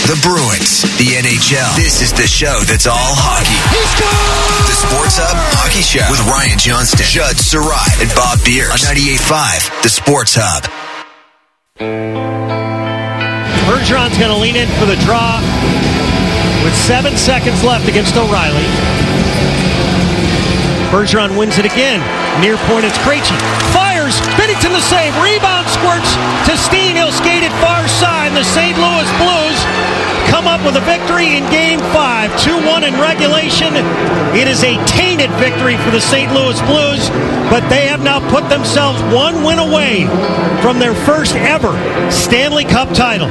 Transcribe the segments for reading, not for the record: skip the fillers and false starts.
The Bruins, the NHL. This is the show that's all hockey. He scores! The Sports Hub Hockey Show with Ryan Johnston, Judd Sarai, and Bob Beers on 98.5, The Sports Hub. Bergeron's going to lean in for the draw with 7 seconds left against O'Reilly. Bergeron wins it again. Near point, it's Krejci. Fires. Binnington the save. Rebound squirts to Steen. He'll skate it far side. The St. Louis Blues come up with a victory in Game 5. 2-1 in regulation. It is a tainted victory for the St. Louis Blues, but they have now put themselves one win away from their first ever Stanley Cup title.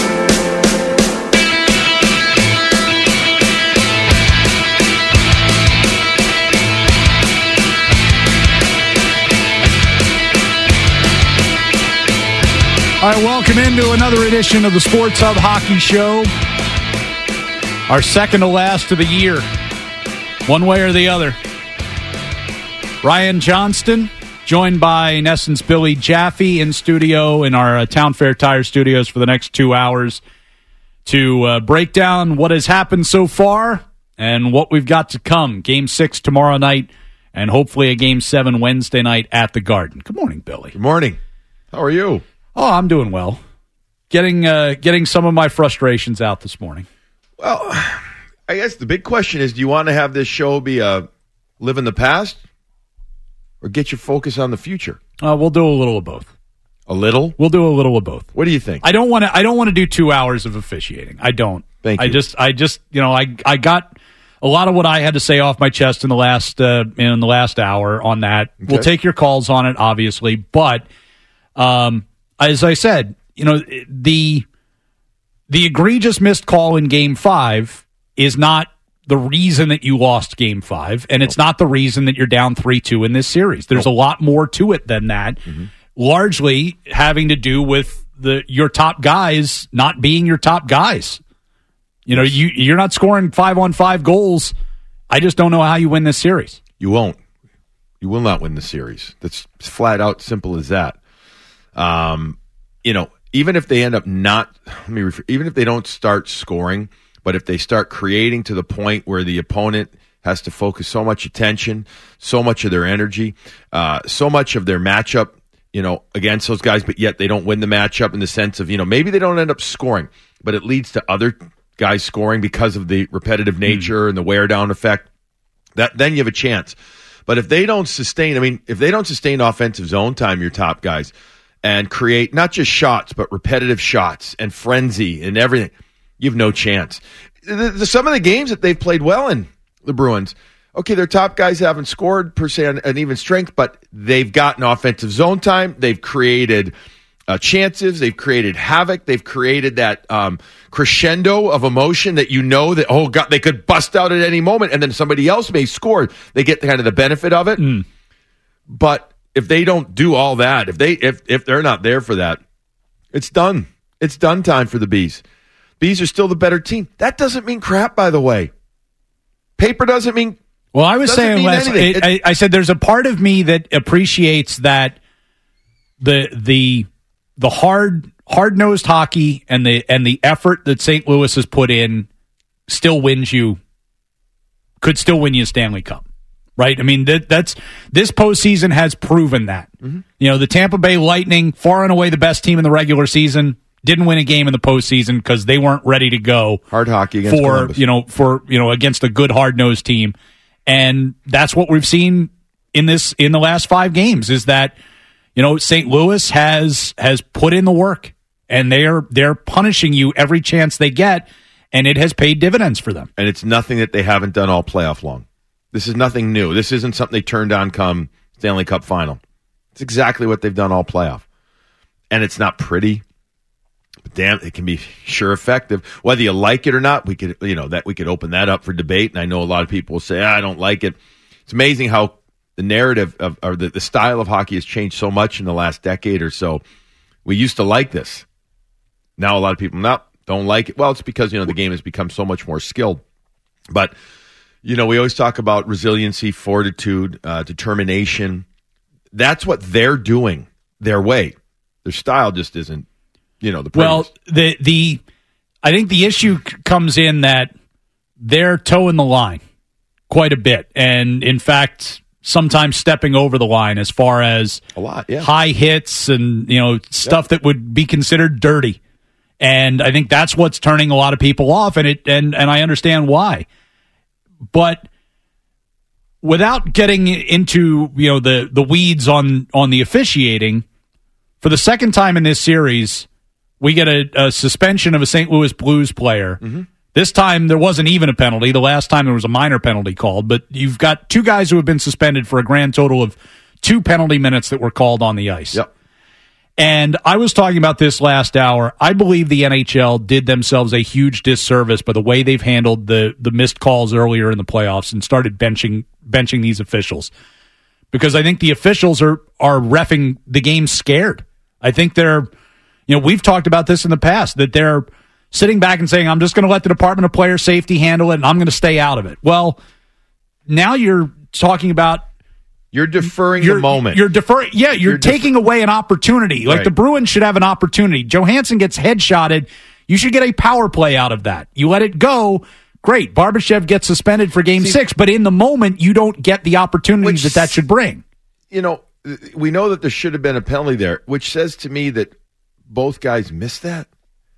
All right, welcome into another edition of the Sports Hub Hockey Show. Our second to last of the year, one way or the other. Ryan Johnston, joined by, in essence, Billy Jaffe in studio in our Town Fair Tire studios for the next 2 hours to break down what has happened so far and what we've got to come. Game 6 tomorrow night and hopefully a Game 7 Wednesday night at the Garden. Good morning, Billy. Good morning. How are you? Oh, I'm doing well. Getting some of my frustrations out this morning. Well, I guess the big question is, do you want to have this show be a live in the past or get your focus on the future? We'll do a little of both. A little? We'll do a little of both. What do you think? I don't want to do 2 hours of officiating. I don't. Thank you. I just I got a lot of what I had to say off my chest in the last hour on that. Okay. We'll take your calls on it, obviously, but as I said, the egregious missed call in Game 5 is not the reason that you lost Game 5, and it's not the reason that you're down 3-2 in this series. There's a lot more to it than that, largely having to do with your top guys not being your top guys. You're not scoring 5-on-5 goals. I just don't know how you win this series. You won't. You will not win the series. That's flat out simple as that. Even if they end up even if they don't start scoring, but if they start creating to the point where the opponent has to focus so much attention, so much of their energy, so much of their matchup, against those guys, but yet they don't win the matchup in the sense of, maybe they don't end up scoring, but it leads to other guys scoring because of the repetitive nature and the wear down effect, then you have a chance. But if they don't sustain offensive zone time, your top guys, and create not just shots, but repetitive shots and frenzy and everything, you have no chance. Some of the games that they've played well in, the Bruins, okay, their top guys haven't scored per se on an even strength, but they've gotten offensive zone time. They've created chances. They've created havoc. They've created that crescendo of emotion that that, oh, God, they could bust out at any moment, and then somebody else may score. They get kind of the benefit of it. But if they don't do all that, if they're not there for that, it's done. It's done time for the Bees. Bees are still the better team. That doesn't mean crap, by the way. Paper doesn't mean. Well, I was saying last. I said there's a part of me that appreciates that the hard-nosed hockey and the effort that St. Louis has put in could still win you a Stanley Cup. Right? I mean, this postseason has proven that. The Tampa Bay Lightning, far and away the best team in the regular season, didn't win a game in the postseason because they weren't ready to go. Hard hockey against Columbus. Against a good hard-nosed team. And that's what we've seen in the last 5 games is that, St. Louis has put in the work and they're punishing you every chance they get, and it has paid dividends for them. And it's nothing that they haven't done all playoff long. This is nothing new. This isn't something they turned on come Stanley Cup final. It's exactly what they've done all playoff. And it's not pretty, but damn, it can be sure effective. Whether you like it or not, we could open that up for debate. And I know a lot of people will say, I don't like it. It's amazing how the narrative or the style of hockey has changed so much in the last decade or so. We used to like this. Now a lot of people don't like it. Well, it's because, the game has become so much more skilled. But we always talk about resiliency, fortitude, determination. That's what they're doing their way. Their style just isn't, the prettiest. Well, I think the issue comes in that they're toeing the line quite a bit. And, in fact, sometimes stepping over the line as far as a lot, yeah. high hits and, stuff that would be considered dirty. And I think that's what's turning a lot of people off, and I understand why. But without getting into the weeds on the officiating, for the second time in this series, we get a suspension of a St. Louis Blues player. Mm-hmm. This time there wasn't even a penalty. The last time there was a minor penalty called. But you've got two guys who have been suspended for a grand total of 2 penalty minutes that were called on the ice. Yep. And I was talking about this last hour. I believe the NHL did themselves a huge disservice by the way they've handled the missed calls earlier in the playoffs and started benching these officials. Because I think the officials are reffing the game scared. I think they're, we've talked about this in the past, that they're sitting back and saying, I'm just going to let the Department of Player Safety handle it and I'm going to stay out of it. Well, now you're talking about You're deferring the moment. You're deferring. Yeah, you're taking away an opportunity. Like, the Bruins should have an opportunity. Johansson gets headshotted. You should get a power play out of that. You let it go. Great. Barbashev gets suspended for Game 6, but in the moment, you don't get the opportunity that should bring. We know that there should have been a penalty there, which says to me that both guys missed that.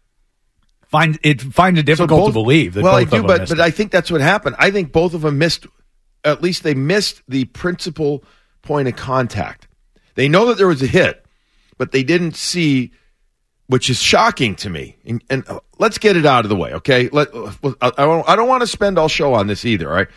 Find it difficult to believe that both of them missed it. But I think that's what happened. I think both of them missed. At least they missed the principal point of contact. They know that there was a hit, but they didn't see, which is shocking to me. And let's get it out of the way, okay? I don't want to spend all show on this either, all right?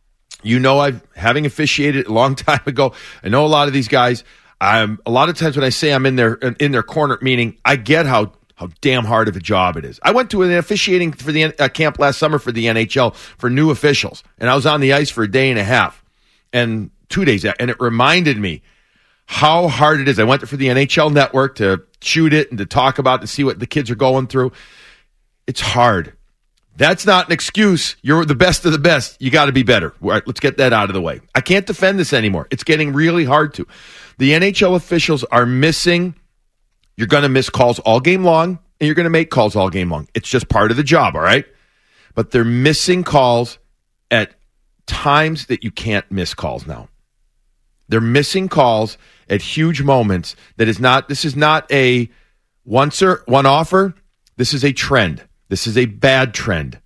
Having officiated a long time ago, I know a lot of these guys. A lot of times when I say I'm in their corner, meaning I get how damn hard of a job it is. I went to an officiating for the camp last summer for the NHL for new officials, and I was on the ice for a day and a half and 2 days, and it reminded me how hard it is. I went for the NHL Network to shoot it and to talk about it and see what the kids are going through. It's hard. That's not an excuse. You're the best of the best. You got to be better. All right, let's get that out of the way. I can't defend this anymore. It's getting really hard to. The NHL officials are missing. You're going to miss calls all game long, and you're going to make calls all game long. It's just part of the job, all right? But they're missing calls at times that you can't miss calls now. They're missing calls at huge moments. This is not a one-offer. This is a trend. This is a bad trend.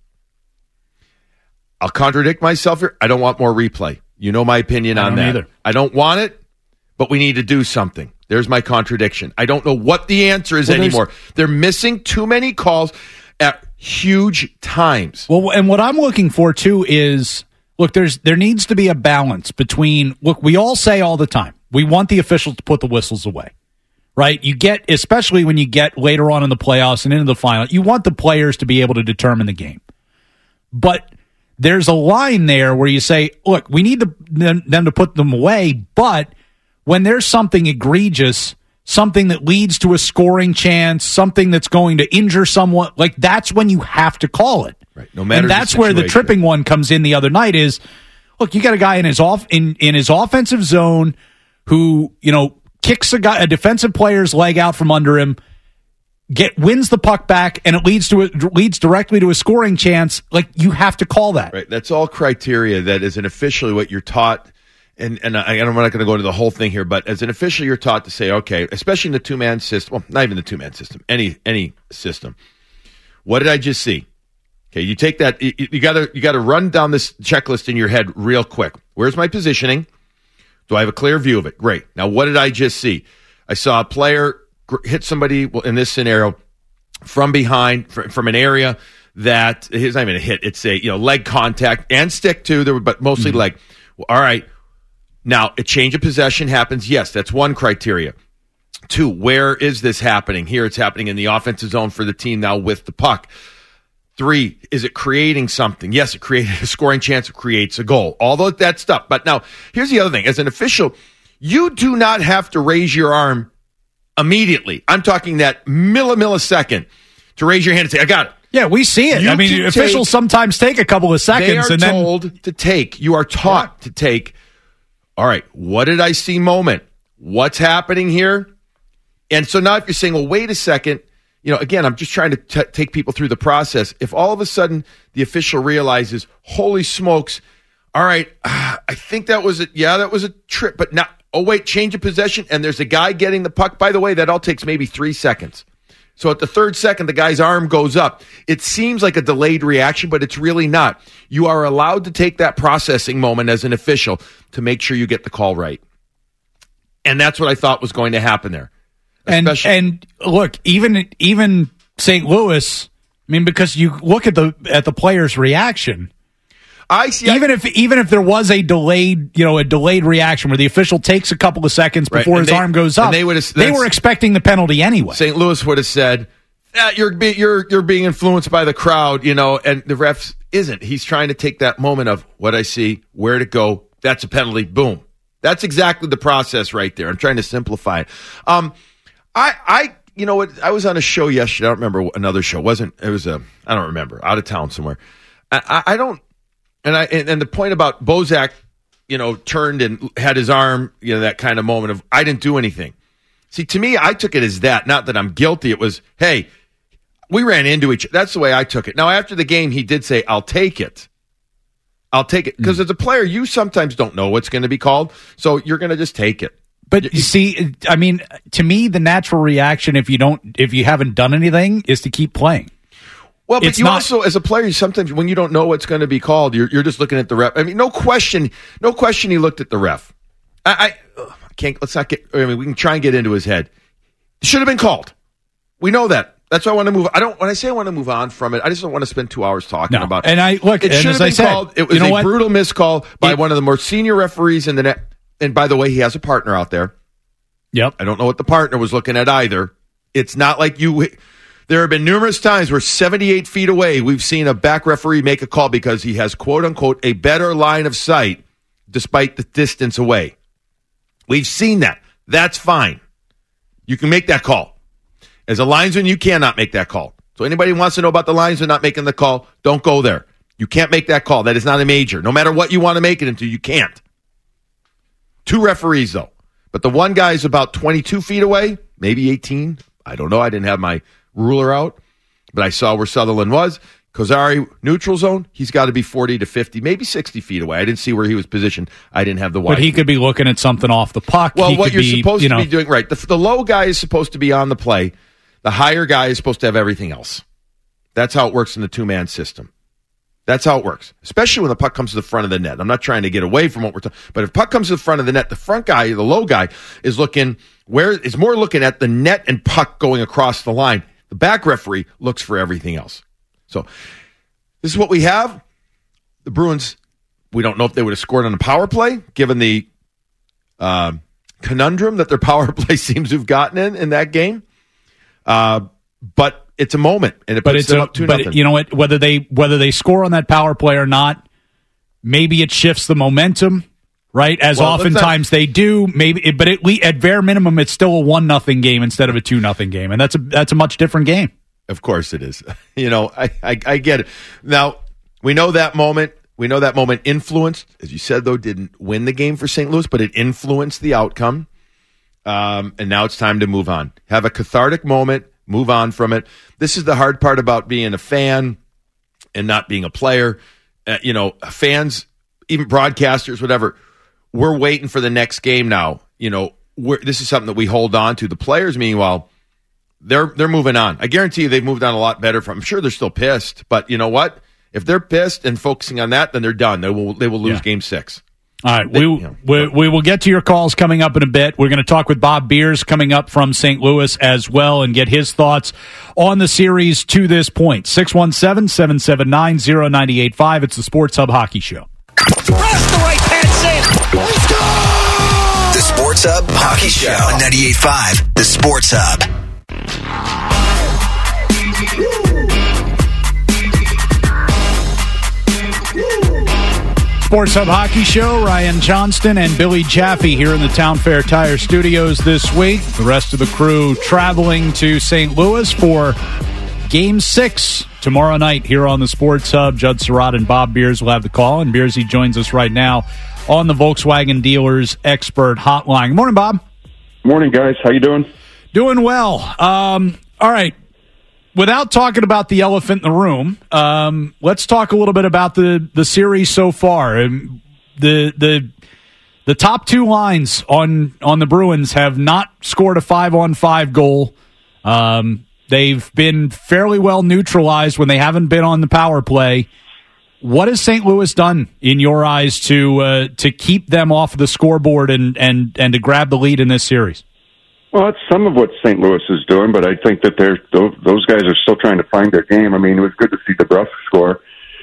I'll contradict myself here. I don't want more replay. You know my opinion on that. Either. I don't want it, but we need to do something. There's my contradiction. I don't know what the answer is anymore. They're missing too many calls at huge times. Well, and what I'm looking for, too, is, look, there needs to be a balance between, we all say all the time, we want the officials to put the whistles away, right? Especially when you get later on in the playoffs and into the final, you want the players to be able to determine the game. But there's a line there where you say, look, we need them to put them away, but when there's something egregious, something that leads to a scoring chance, something that's going to injure someone, like, that's when you have to call it. Right. No matter. And that's where the tripping one comes in the other night is, look, you got a guy in his offensive zone who, kicks a defensive player's leg out from under him, wins the puck back, and it leads directly to a scoring chance. Like, you have to call that. Right. That's all criteria that as an official, what you're taught. And I'm not going to go into the whole thing here, but as an official, you're taught to say, okay, especially in the two-man system, well, not even the two-man system, any system. What did I just see? Okay, you take that, you got to run down this checklist in your head real quick. Where's my positioning? Do I have a clear view of it? Great. Now, what did I just see? I saw a player hit somebody, well, in this scenario, from behind, from an area that, it's not even a hit, it's a leg contact and stick too, but mostly leg. Well, all right. Now, a change of possession happens. Yes, that's one criteria. 2, where is this happening? Here it's happening in the offensive zone for the team now with the puck. 3, is it creating something? Yes, it created a scoring chance. It creates a goal. All that stuff. But now, here's the other thing. As an official, you do not have to raise your arm immediately. I'm talking that millisecond to raise your hand and say, I got it. Yeah, we see it. Officials sometimes take a couple of seconds. They are told to take. You are taught to take. All right, what did I see moment? What's happening here? And so now if you're saying, well, wait a second, again, I'm just trying to take people through the process. If all of a sudden the official realizes, holy smokes, all right, I think that was it. Yeah, that was a trip. But now, oh, wait, change of possession, and there's a guy getting the puck. By the way, that all takes maybe 3 seconds. So at the third second, the guy's arm goes up. It seems like a delayed reaction, but it's really not. You are allowed to take that processing moment as an official to make sure you get the call right. And that's what I thought was going to happen there. And look, even St. Louis, I mean, because you look at the player's reaction. I see. Even if there was a delayed reaction where the official takes a couple of seconds before his arm goes up, they were expecting the penalty anyway. St. Louis would have said, "You're being influenced by the crowd," and the ref isn't. He's trying to take that moment of what I see, where to go. That's a penalty. Boom. That's exactly the process right there. I'm trying to simplify it. I was on a show yesterday. I don't remember another show. I don't remember, out of town somewhere. I don't. And the point about Bozak, turned and had his arm, that kind of moment of, I didn't do anything. See, to me, I took it as that. Not that I'm guilty. It was, hey, we ran into each other. That's the way I took it. Now, after the game, he did say, I'll take it. Because as a player, you sometimes don't know what's going to be called. So you're going to just take it. But you see, I mean, to me, the natural reaction, if you haven't done anything, is to keep playing. Well, but also, as a player, sometimes when you don't know what's going to be called, you're just looking at the ref. I mean, no question he looked at the ref. I can't, let's not get, we can try and get into his head. It should have been called. We know that. That's why I want to move. When I say I want to move on from it, I just don't want to spend 2 hours talking about it. And it should have been called. It was a brutal miscall by one of the more senior referees in the net. And by the way, he has a partner out there. Yep. I don't know what the partner was looking at either. It's not like there have been numerous times where 78 feet away, we've seen a back referee make a call because he has, quote unquote, a better line of sight despite the distance away. We've seen that. That's fine. You can make that call. As a linesman, you cannot make that call. So anybody who wants to know about the linesman not making the call, don't go there. You can't make that call. That is not a major. No matter what you want to make it into, you can't. 2 referees, though. But the one guy is about 22 feet away, maybe 18. I don't know. I didn't have my ruler out, but I saw where Sutherland was. Kozari, neutral zone, he's got to be 40 to 50, maybe 60 feet away. I didn't see where he was positioned. I didn't have the wide. But he could be looking at something off the puck. Well, what you're supposed to be doing, right. The low guy is supposed to be on the play. The higher guy is supposed to have everything else. That's how it works in the two-man system. That's how it works, especially when the puck comes to the front of the net. I'm not trying to get away from what we're talking, but if puck comes to the front of the net, the front guy, the low guy, is more looking at the net and puck going across the line. The back referee looks for everything else. So this is what we have. The Bruins, we don't know if they would have scored on a power play, given the conundrum that their power play seems to have gotten in that game. But it's a moment, and it puts them up 2-0. But you know what? Whether they score on that power play or not, maybe it shifts the momentum, right? As oftentimes they do. Maybe, but at bare minimum, it's still a 1-0 game instead of a 2-0 game, and that's a much different game. Of course it is. I get it. Now we know that moment. We know that moment influenced, as you said, though, didn't win the game for St. Louis, but it influenced the outcome. And now it's time to move on. Have a cathartic moment. Move on from it. This is the hard part about being a fan and not being a player. Fans, even broadcasters, whatever, we're waiting for the next game now. This is something that we hold on to. The players, meanwhile, they're moving on. I guarantee you they've moved on a lot better. I'm sure they're still pissed, but you know what? If they're pissed and focusing on that, then they're done. They will lose Game 6. All right, we will get to your calls coming up in a bit. We're going to talk with Bob Beers coming up from St. Louis as well and get his thoughts on the series to this point. 617-779-0985. It's the Sports Hub Hockey Show. Press the right hand save. Let's go! The Sports Hub Hockey Show on 98.5. The Sports Hub. Sports Hub Hockey Show, Ryan Johnston and Billy Jaffe here in the Town Fair Tire Studios this week. The rest of the crew traveling to St. Louis for Game 6 tomorrow night here on the Sports Hub. Judd Surratt and Bob Beers will have the call, and Beersy joins us right now on the Volkswagen Dealers Expert Hotline. Good morning, Bob. Morning, guys. How you doing? Doing well. All right. without talking about the elephant in the room, let's talk a little bit about the series so far. The top two lines on the Bruins have not scored a 5-on-5 goal. They've been fairly well neutralized when they haven't been on the power play. What has St. Louis done in your eyes to keep them off the scoreboard and to grab the lead in this series? Well, it's some of what St. Louis is doing, but I think that those guys are still trying to find their game. I mean, it was good to see DeBrusk score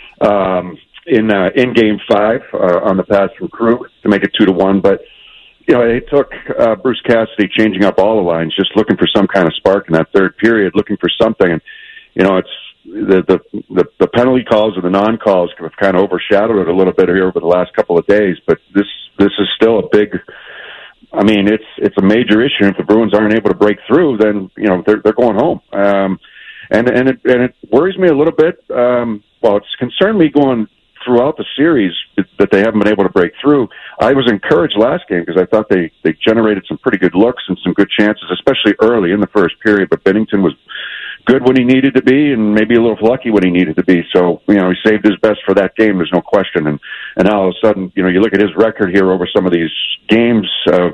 in Game 5 on the pass from Krug to make it 2-1. But it took Bruce Cassidy changing up all the lines, just looking for some kind of spark in that third period, looking for something. And it's the penalty calls or the non-calls have kind of overshadowed it a little bit here over the last couple of days. But this is still a big. I mean, it's a major issue. If the Bruins aren't able to break through, then they're going home. And it worries me a little bit. It's concerned me going throughout the series that they haven't been able to break through. I was encouraged last game because I thought they generated some pretty good looks and some good chances, especially early in the first period. But Binnington was good when he needed to be and maybe a little lucky when he needed to be. So, he saved his best for that game. There's no question. And now all of a sudden, you look at his record here over some of these games of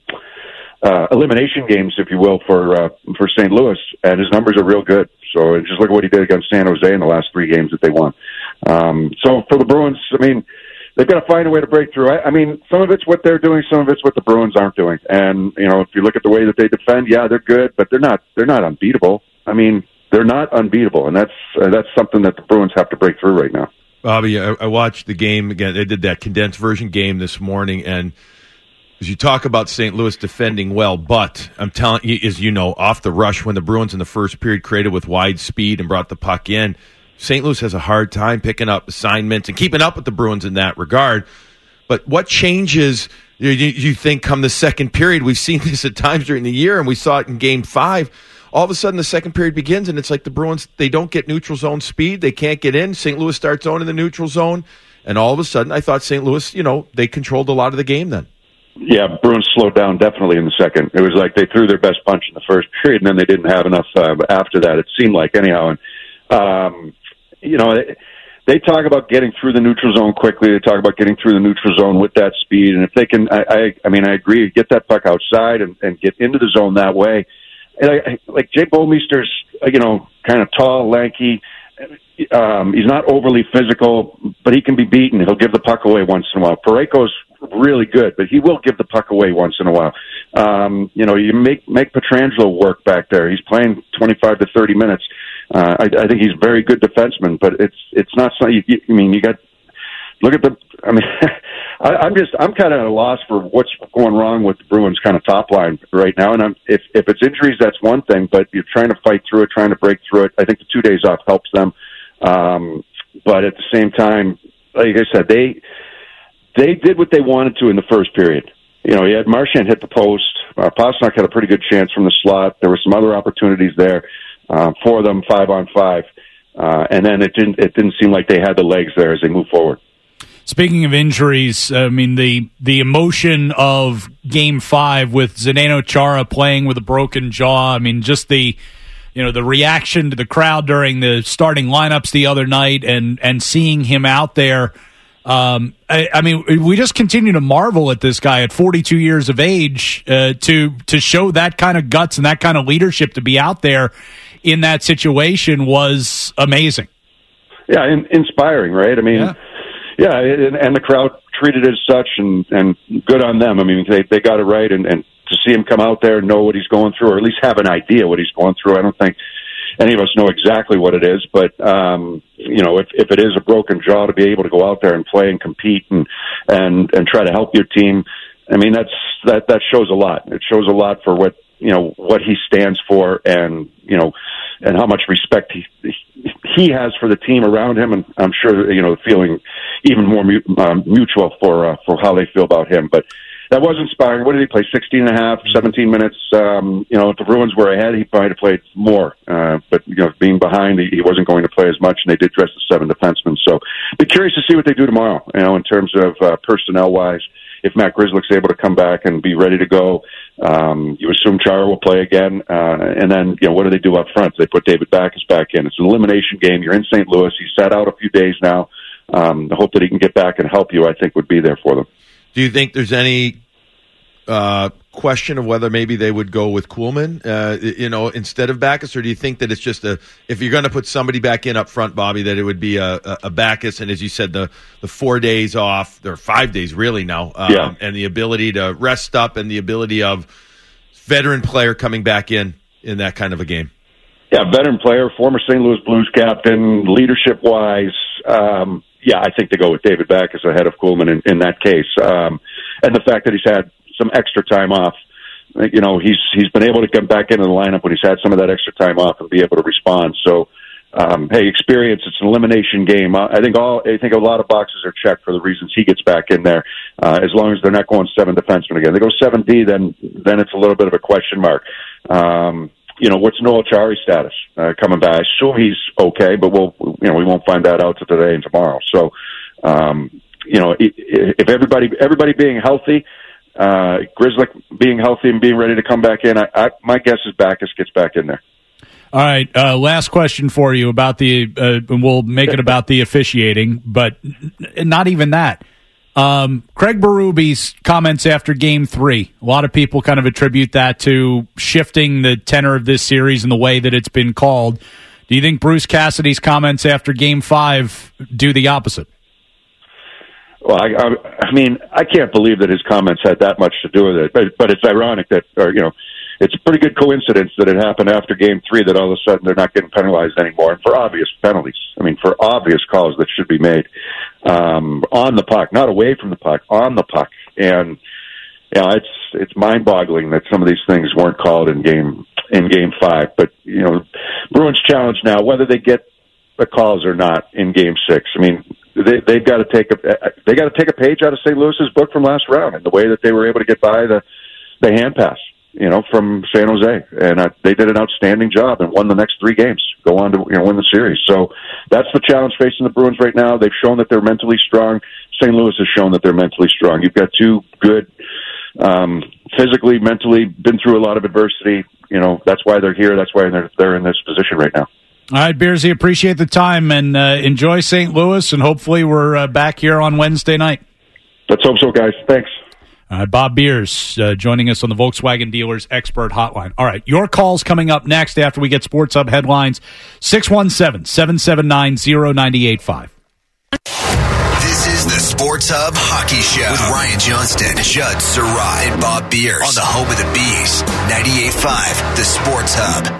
elimination games, if you will, for St. Louis, and his numbers are real good. So just look at what he did against San Jose in the last 3 games that they won. So for the Bruins, I mean, they've got to find a way to break through. I mean, some of it's what they're doing, some of it's what the Bruins aren't doing. And, if you look at the way that they defend, yeah, they're good, but they're not unbeatable. I mean, they're not unbeatable, and that's something that the Bruins have to break through right now. Bobby, I watched the game again. They did that condensed version game this morning, and as you talk about St. Louis defending well, but I'm telling you, as you know, off the rush when the Bruins in the first period created with wide speed and brought the puck in, St. Louis has a hard time picking up assignments and keeping up with the Bruins in that regard. But what changes, you think, come the second period? We've seen this at times during the year, and we saw it in Game 5. All of a sudden, the second period begins, and it's like the Bruins, they don't get neutral zone speed. They can't get in. St. Louis starts owning the neutral zone. And all of a sudden, I thought St. Louis, they controlled a lot of the game then. Yeah, Bruins slowed down definitely in the second. It was like they threw their best punch in the first period, and then they didn't have enough after that, it seemed like, anyhow. And, they talk about getting through the neutral zone quickly. They talk about getting through the neutral zone with that speed. And if they can, I agree, get that puck outside and get into the zone that way. And like Jake Bouwmeester's, kind of tall, lanky. He's not overly physical, but he can be beaten. He'll give the puck away once in a while. Parayko's really good, but he will give the puck away once in a while. You make Pietrangelo work back there. He's playing 25 to 30 minutes. I think he's a very good defenseman, but it's not something. You got look at the. I mean, I'm kind of at a loss for what's going wrong with the Bruins' kind of top line right now. And if it's injuries, that's one thing, but you're trying to fight through it, trying to break through it. I think the 2 days off helps them. But at the same time, like I said, they did what they wanted to in the first period. You had Marchand hit the post. Pastrnak had a pretty good chance from the slot. There were some other opportunities there for them, 5-on-5. And then it didn't seem like they had the legs there as they move forward. Speaking of injuries, I mean, the emotion of Game 5 with Zdeno Chara playing with a broken jaw, I mean, just the reaction to the crowd during the starting lineups the other night and seeing him out there. I mean, we just continue to marvel at this guy at 42 years of age to show that kind of guts and that kind of leadership to be out there in that situation was amazing. Yeah, inspiring, right? I mean, yeah, and the crowd treated it as such, and good on them. I mean, they got it right, and to see him come out there and know what he's going through, or at least have an idea what he's going through. I don't think any of us know exactly what it is, but if it is a broken jaw, to be able to go out there and play and compete and try to help your team, I mean, that shows a lot. It shows a lot for what he stands for, and how much respect he has for the team around him, and I'm sure feeling even more mutual for how they feel about him. But that was inspiring. What did he play? 16 and a half, 17 minutes. If the Bruins were ahead, he probably played more. But being behind, he wasn't going to play as much, and they did dress the 7 defensemen. So, be curious to see what they do tomorrow. In terms of personnel wise, if Matt Grzelcyk's able to come back and be ready to go, You assume Chara will play again, and then what do they do up front? They put David Backes back in. It's an elimination game. You're in St. Louis. He's sat out a few days now. The hope that he can get back and help you, I think, would be there for them. Do you think there's any question of whether maybe they would go with Kuhlman, instead of Backes, or do you think that it's just if you're going to put somebody back in up front, Bobby, that it would be a Backes, and as you said, the 4 days off, or 5 days really now, and the ability to rest up and the ability of veteran player coming back in that kind of a game? Yeah, veteran player, former St. Louis Blues captain, leadership-wise, I think they go with David Backes ahead of Kuhlman in that case. And the fact that he's had some extra time off, he's been able to come back into the lineup when he's had some of that extra time off and be able to respond. So, experience. It's an elimination game. I think a lot of boxes are checked for the reasons he gets back in there. As long as they're not going 7 defensemen again, they go 7D, then it's a little bit of a question mark. What's Noel Acciari's status coming back? I'm sure he's okay, but we won't find that out till today and tomorrow. So, if everybody being healthy, Grzelcyk being healthy and being ready to come back in, my guess is Backes gets back in there. All right, last question for you about we'll make it about the officiating, but not even that. Craig Berube's comments after Game 3. A lot of people kind of attribute that to shifting the tenor of this series and the way that it's been called. Do you think Bruce Cassidy's comments after Game 5 do the opposite? Well, I can't believe that his comments had that much to do with it. But it's ironic that, it's a pretty good coincidence that it happened after Game 3 that all of a sudden they're not getting penalized anymore, and for obvious penalties. For obvious calls that should be made on the puck, not away from the puck, on the puck. And it's mind-boggling that some of these things weren't called in Game 5. But Bruins challenge now whether they get the calls or not in Game 6. They've got to take a page out of St. Louis's book from last round, and the way that they were able to get by the hand pass, from San Jose, and they did an outstanding job and won the next 3 games, go on to win the series. So that's the challenge facing the Bruins right now. They've shown that they're mentally strong. St. Louis has shown that they're mentally strong. You've got 2 good, physically, mentally, been through a lot of adversity. That's why they're here. That's why they're in this position right now. All right, Beersy, appreciate the time, and enjoy St. Louis, and hopefully we're back here on Wednesday night. Let's hope so, guys. Thanks. Bob Beers joining us on the Volkswagen Dealers Expert Hotline. All right, your call's coming up next after we get Sports Hub headlines. 617-779-0985. This is the Sports Hub Hockey Show with Ryan Johnston, Judd Surratt, and Bob Beers on the home of the Bees, 98.5, the Sports Hub.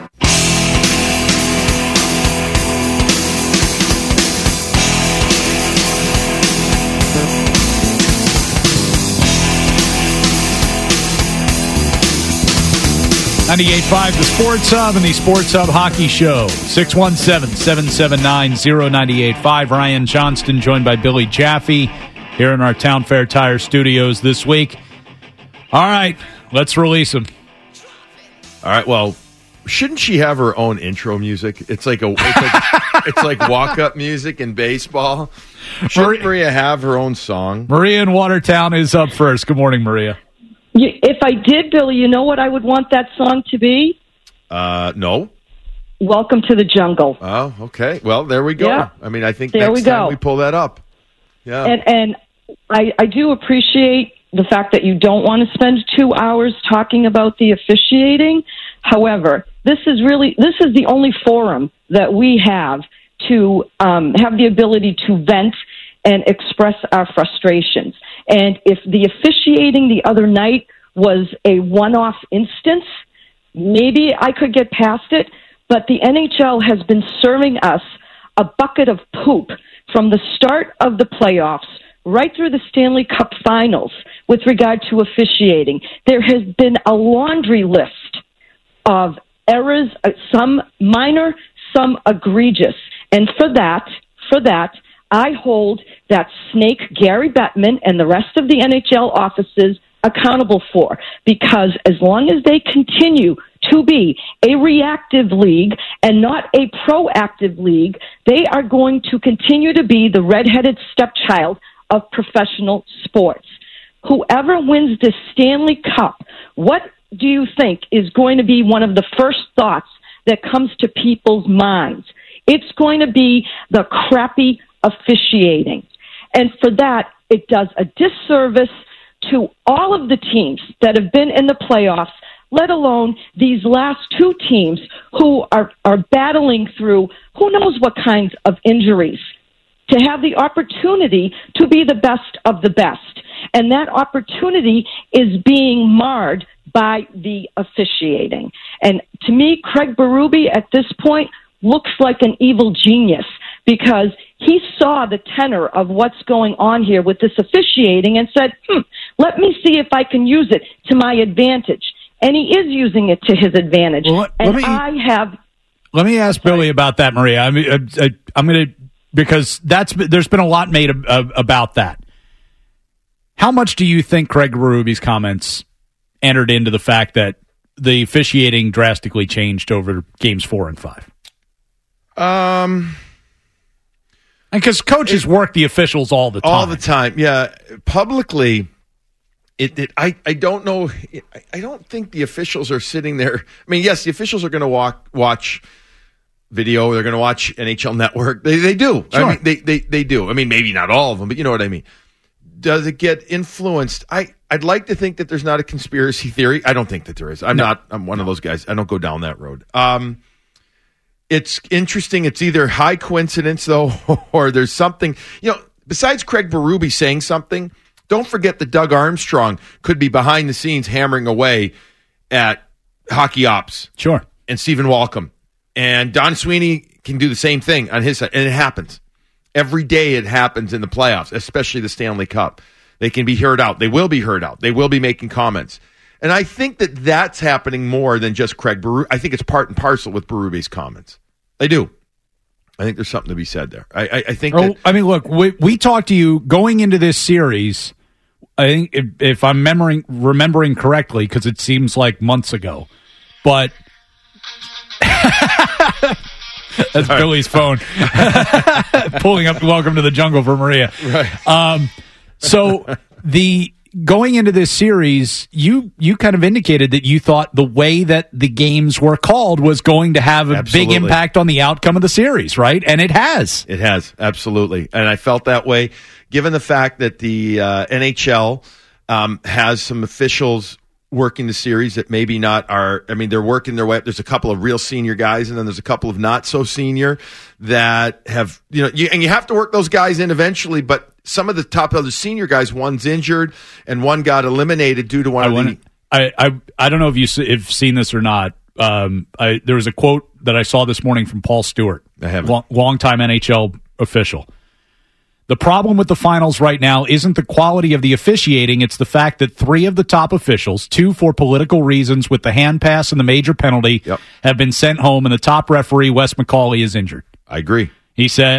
.98.5, the Sports Hub and the Sports Hub Hockey Show. 617-779-0985. Ryan Johnston joined by Billy Jaffe here in our Town Fair Tire studios this week. All right, let's release him. All right, well, shouldn't she have her own intro music? It's like walk-up music in baseball. Shouldn't Maria have her own song? Maria in Watertown is up first. Good morning, Maria. If I did, Billy, you know what I would want that song to be? No. Welcome to the Jungle. Oh, okay. Well, there we go. Yeah. I think next time we pull that up. Yeah. And I do appreciate the fact that you don't want to spend 2 hours talking about the officiating. However, this is the only forum that we have to have the ability to vent and express our frustrations. And if the officiating the other night was a one-off instance, maybe I could get past it, but the NHL has been serving us a bucket of poop from the start of the playoffs right through the Stanley Cup Finals with regard to officiating. There has been a laundry list of errors, some minor, some egregious. And for that, I hold that snake Gary Bettman and the rest of the NHL offices accountable for, because as long as they continue to be a reactive league and not a proactive league, they are going to continue to be the redheaded stepchild of professional sports. Whoever wins the Stanley Cup, what do you think is going to be one of the first thoughts that comes to people's minds? It's going to be the crappy officiating. And for that, it does a disservice to all of the teams that have been in the playoffs, let alone these last two teams who are battling through who knows what kinds of injuries, to have the opportunity to be the best of the best. And that opportunity is being marred by the officiating. And to me, Craig Berube at this point looks like an evil genius, because he saw the tenor of what's going on here with this officiating and said, let me see if I can use it to my advantage. And he is using it to his advantage. Well, let me ask Billy about that, Maria. I'm going to, because there's been a lot made about that. How much do you think Craig Berube's comments entered into the fact that the officiating drastically changed over games 4 and 5? Because coaches work the officials all the time. All the time, yeah. Publicly, I don't know. I don't think the officials are sitting there. I mean, yes, the officials are going to watch video. They're going to watch NHL Network. They do. Sure. I mean, they do. I mean, maybe not all of them, but you know what I mean. Does it get influenced? I'd like to think that there's not a conspiracy theory. I don't think that there is. I'm one of those guys. I don't go down that road. It's interesting. It's either high coincidence, though, or there's something. Besides Craig Berube saying something, don't forget that Doug Armstrong could be behind the scenes hammering away at hockey ops. Sure. And Stephen Walcom. And Don Sweeney can do the same thing on his side. And it happens. Every day it happens in the playoffs, especially the Stanley Cup. They can be heard out. They will be heard out. They will be making comments. And I think that that's happening more than just Craig Berube. I think it's part and parcel with Berube's comments. I do. I think there's something to be said there. I think that... I mean, look, we talked to you going into this series, I think, if I'm remembering correctly, because it seems like months ago, but... That's Sorry. Billy's phone. Pulling up Welcome to the Jungle for Maria. Right. So going into this series, you kind of indicated that you thought the way that the games were called was going to have a big impact on the outcome of the series, right? And it has. It has, absolutely. And I felt that way, given the fact that the NHL has some officials working the series that maybe not are, I mean, they're working their way up. There's a couple of real senior guys, and then there's a couple of not so senior that have, and you have to work those guys in eventually, but some of the top other senior guys, one's injured and one got eliminated due to one of the... I don't know if you've seen this or not. There was a quote that I saw this morning from Paul Stewart, longtime NHL official. The problem with the finals right now isn't the quality of the officiating, it's the fact that 3 of the top officials, 2 for political reasons with the hand pass and the major penalty, have been sent home, and the top referee, Wes McCauley, is injured. I agree. He said,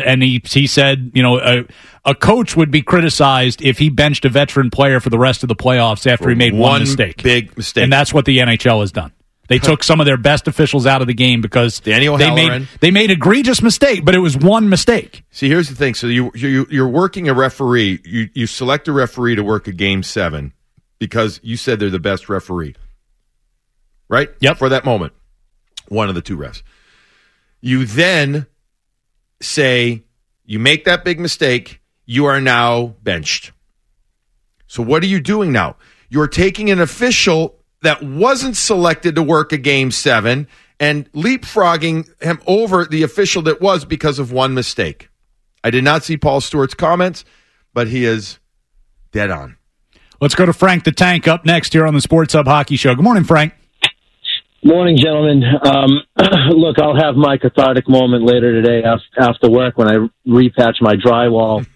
a coach would be criticized if he benched a veteran player for the rest of the playoffs after he made one mistake. Big mistake. And that's what the NHL has done. They took some of their best officials out of the game because they made egregious mistake, but it was one mistake. See, here's the thing. So you're working a referee. You select a referee to work a game 7 because you said they're the best referee, right? Yep. For that moment, one of the 2 refs. You then say you make that big mistake. You are now benched. So what are you doing now? You're taking an official that wasn't selected to work a game 7 and leapfrogging him over the official that was because of one mistake. I did not see Paul Stewart's comments, but he is dead on. Let's go to Frank the Tank up next here on the Sports Hub Hockey Show. Good morning, Frank. Morning, gentlemen. Look, I'll have my cathartic moment later today after work when I repatch my drywall.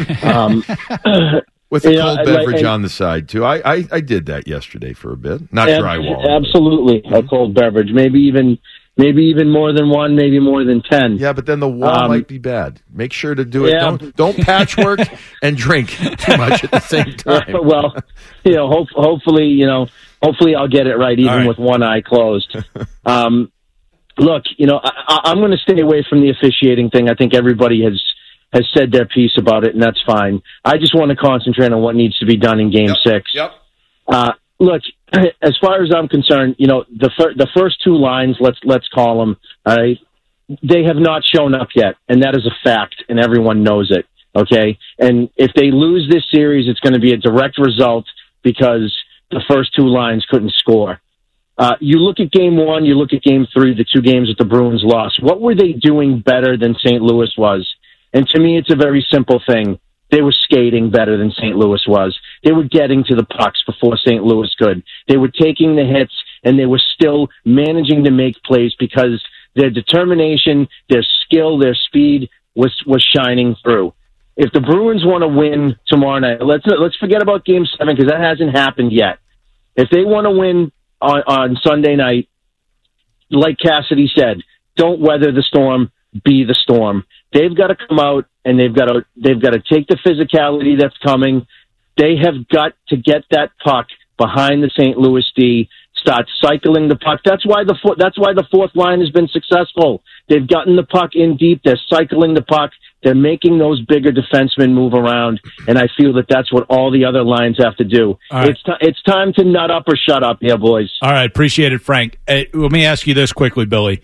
With a cold beverage on the side, too. I did that yesterday for a bit. Not drywall. Absolutely. A cold beverage. Maybe even more than one, maybe more than 10. Yeah, but then the wall might be bad. Make sure to do it. Yeah. Don't patchwork and drink too much at the same time. Well, hopefully I'll get it right, even with one eye closed. Look, I'm going to stay away from the officiating thing. I think everybody has said their piece about it, and that's fine. I just want to concentrate on what needs to be done in Game 6. Yep. look, as far as I'm concerned, the first two lines, let's call them, all right, they have not shown up yet, and that is a fact, and everyone knows it, okay? And if they lose this series, it's going to be a direct result because the first two lines couldn't score. You look at Game 1, you look at Game 3, the two games that the Bruins lost. What were they doing better than St. Louis was? And to me, it's a very simple thing. They were skating better than St. Louis was. They were getting to the pucks before St. Louis could. They were taking the hits, and they were still managing to make plays because their determination, their skill, their speed was shining through. If the Bruins want to win tomorrow night, let's forget about Game 7 because that hasn't happened yet. If they want to win on Sunday night, like Cassidy said, don't weather the storm, be the storm. They've got to come out and they've got to take the physicality that's coming. They have got to get that puck behind the St. Louis D, start cycling the puck. That's why the fourth line has been successful. They've gotten the puck in deep. They're cycling the puck. They're making those bigger defensemen move around, and I feel that that's what all the other lines have to do. Right. It's time to nut up or shut up here, boys. All right, appreciate it, Frank. Let me ask you this quickly, Billy.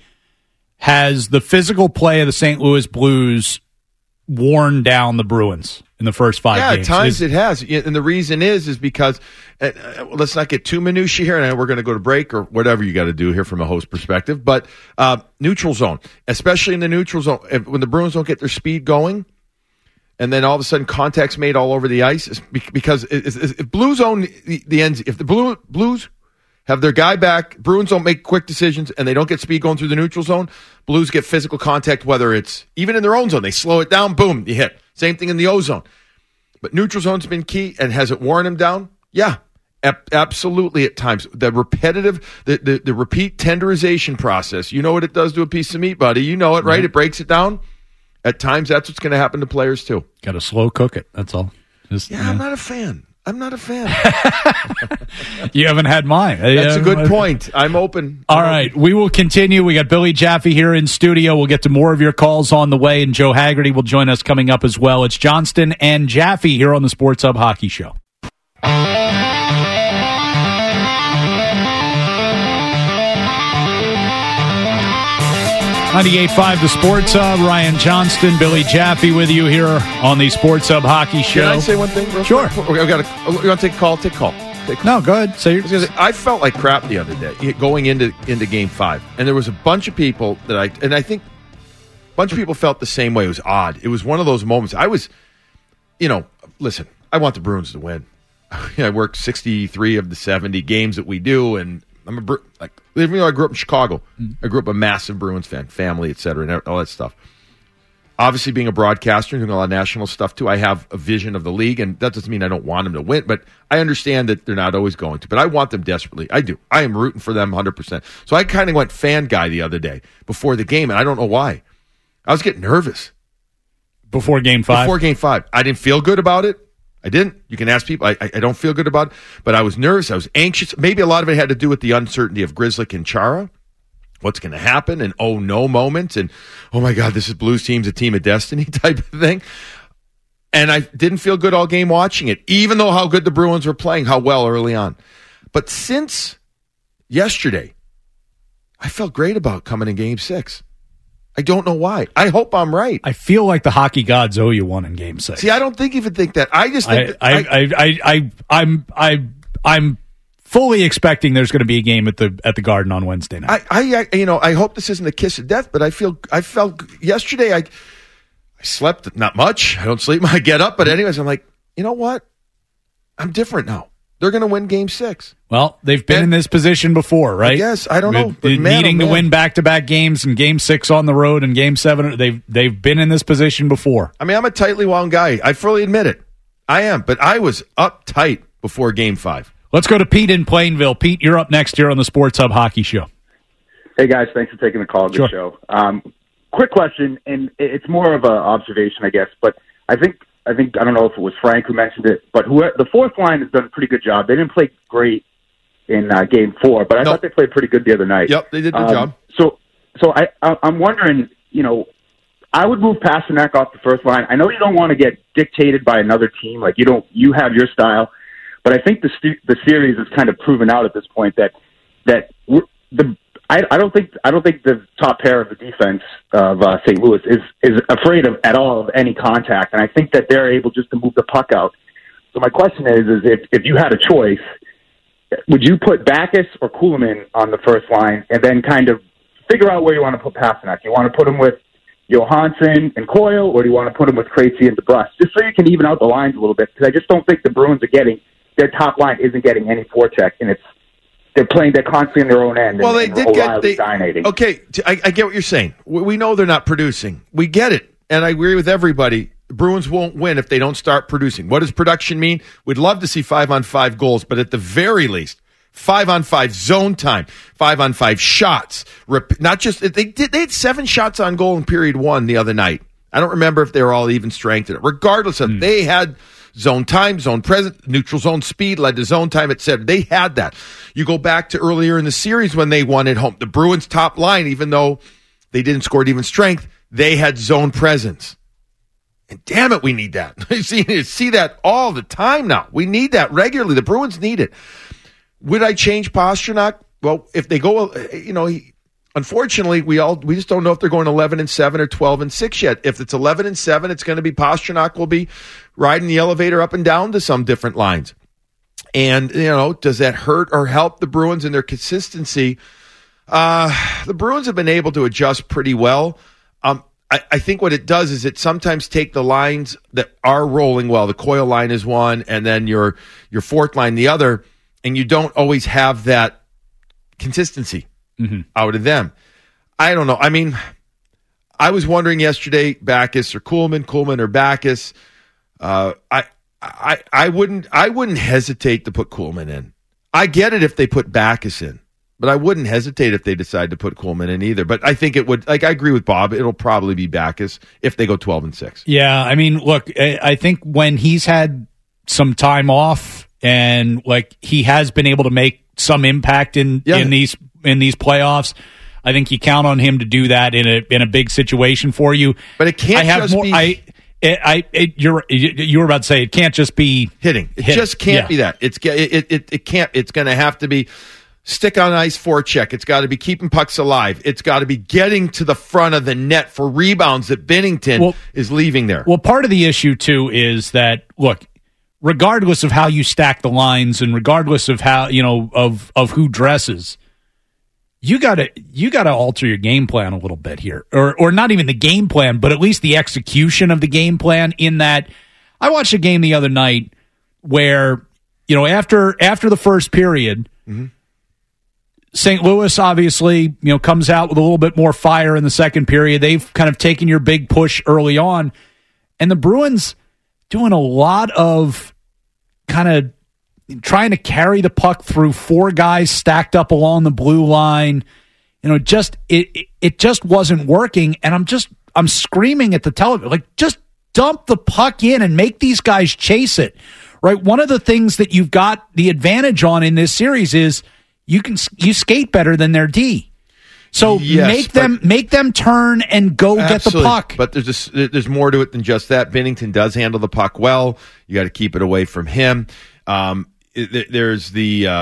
Has the physical play of the St. Louis Blues worn down the Bruins in the first 5 games? Yeah, at times it has. And the reason is because, let's not get too minutiae here, and we're going to go to break or whatever you got to do here from a host perspective, but neutral zone, especially in the neutral zone, when the Bruins don't get their speed going, and then all of a sudden contact's made all over the ice, because if Blues own the ends, if the Blues have their guy back, Bruins don't make quick decisions, and they don't get speed going through the neutral zone, Blues get physical contact, whether it's even in their own zone. They slow it down, boom, you hit. Same thing in the O-zone. But neutral zone's been key, and has it worn them down? Yeah, absolutely at times. The repetitive, the repeat tenderization process, you know what it does to a piece of meat, buddy. You know it, right? Mm-hmm. It breaks it down. At times, that's what's going to happen to players, too. Got to slow cook it, that's all. I'm not a fan. You haven't had mine. That's a good point. I'm open. All right, we will continue. We got Billy Jaffe here in studio. We'll get to more of your calls on the way, and Joe Haggerty will join us coming up as well. It's Johnston and Jaffe here on the Sports Hub Hockey Show. 98.5 The Sports Hub. Ryan Johnston, Billy Jaffe with you here on the Sports Hub Hockey Show. Can I say one thing real Sure. quick? You want to take a call? Take a call. No, go ahead. I felt like crap the other day going into Game 5. And there was a bunch of people I think a bunch of people felt the same way. It was odd. It was one of those moments. I was, listen, I want the Bruins to win. I worked 63 of the 70 games that we do, and even though I grew up in Chicago, I grew up a massive Bruins fan, family, et cetera, and all that stuff. Obviously, being a broadcaster and doing a lot of national stuff, too, I have a vision of the league, and that doesn't mean I don't want them to win, but I understand that they're not always going to. But I want them desperately. I do. I am rooting for them 100%. So I kind of went fan guy the other day before the game, and I don't know why. I was getting nervous. Before Game 5? Before Game 5. I didn't feel good about it. I didn't. You can ask people. I don't feel good about it, but I was nervous. I was anxious. Maybe a lot of it had to do with the uncertainty of Grzelcyk and Chara. What's going to happen? And oh no moments. And oh my God, this is Blues team's a team of destiny type of thing. And I didn't feel good all game watching it, even though how good the Bruins were playing, how well early on. But since yesterday, I felt great about coming in Game 6. I don't know why. I hope I'm right. I feel like the hockey gods owe you one in Game 6. See, I don't even think that. I just think I'm fully expecting there's going to be a game at the Garden on Wednesday night. I hope this isn't a kiss of death, but I felt yesterday I slept not much. I don't sleep when I get up, but anyways, I'm like, you know what? I'm different now. They're going to win Game 6. Well, they've been in this position before, right? Yes, I don't know. But needing to win backto-back games and Game 6 on the road and Game 7, they've been in this position before. I mean, I'm a tightly wound guy. I fully admit it. I am, but I was uptight before Game 5. Let's go to Pete in Plainville. Pete, you're up next here on the Sports Hub Hockey Show. Hey, guys. Thanks for taking the call. Good show. Quick question, and it's more of an observation, I guess, but I don't know if it was Frank who mentioned it, but the fourth line has done a pretty good job. They didn't play great in Game 4, but I thought they played pretty good the other night. Yep, they did a good job. So I'm wondering, I would move Pasternak off the first line. I know you don't want to get dictated by another team, like you have your style, But I think the series is kind of proven out at this point that I don't think the top pair of the defense of St. Louis is afraid of at all of any contact, and I think that they're able just to move the puck out. So my question is if you had a choice, would you put Backes or Kuhlman on the first line and then kind of figure out where you want to put Pasternak? Do you want to put him with Johansson and Coyle, or do you want to put him with Krejci and DeBrusk? Just so you can even out the lines a little bit, because I just don't think the Bruins their top line isn't getting any forecheck, and they're constantly in their own end. Well, they did get dominating. Okay, I get what you're saying. We know they're not producing. We get it, and I agree with everybody. The Bruins won't win if they don't start producing. What does production mean? We'd love to see 5-on-5 goals, but at the very least, 5-on-5 zone time, 5-on-5 shots. Not just they had 7 shots on goal in period 1 the other night. I don't remember if they were all even strength. Regardless of they had zone time, zone present, neutral zone speed led to zone time, etc. They had that. You go back to earlier in the series when they won at home. The Bruins' top line, even though they didn't score at even strength, they had zone presence. And damn it, we need that. You see that all the time now. We need that regularly. The Bruins need it. Would I change Pasternak? Well, if they go, unfortunately, we just don't know if they're going 11-7 or 12-6 yet. If it's 11-7, it's going to be Pasternak will be riding the elevator up and down to some different lines. And, does that hurt or help the Bruins in their consistency? The Bruins have been able to adjust pretty well. I think what it does is it sometimes take the lines that are rolling well. The Coyle line is one, and then your fourth line the other, and you don't always have that consistency out of them. I don't know. I mean, I was wondering yesterday, Backes or Kuhlman or Backes. I wouldn't hesitate to put Kuhlman in. I get it if they put Backes in, but I wouldn't hesitate if they decide to put Kuhlman in either. But I think it would. I agree with Bob. It'll probably be Backes if they go 12-6. Yeah, I mean, look, I think when he's had some time off and he has been able to make some impact in these playoffs, I think you count on him to do that in a big situation for you. But it can't be. You were about to say it can't just be hitting. It just can't be that. It can't. It's going to have to be stick on ice forecheck. It's got to be keeping pucks alive. It's got to be getting to the front of the net for rebounds that Binnington is leaving there. Well, part of the issue too is that look, regardless of how you stack the lines and regardless of how of who dresses, you gotta alter your game plan a little bit here, or not even the game plan, but at least the execution of the game plan. In that, I watched a game the other night where after the first period, St. Louis obviously comes out with a little bit more fire in the second period. They've kind of taken your big push early on, and the Bruins doing a lot of kind of trying to carry the puck through 4 guys stacked up along the blue line. It just wasn't working, and I'm screaming at the television, just dump the puck in and make these guys chase it. Right? One of the things that you've got the advantage on in this series is you skate better than their D. So make them turn and go get the puck. But there's more to it than just that. Binnington does handle the puck well. You got to keep it away from him. There's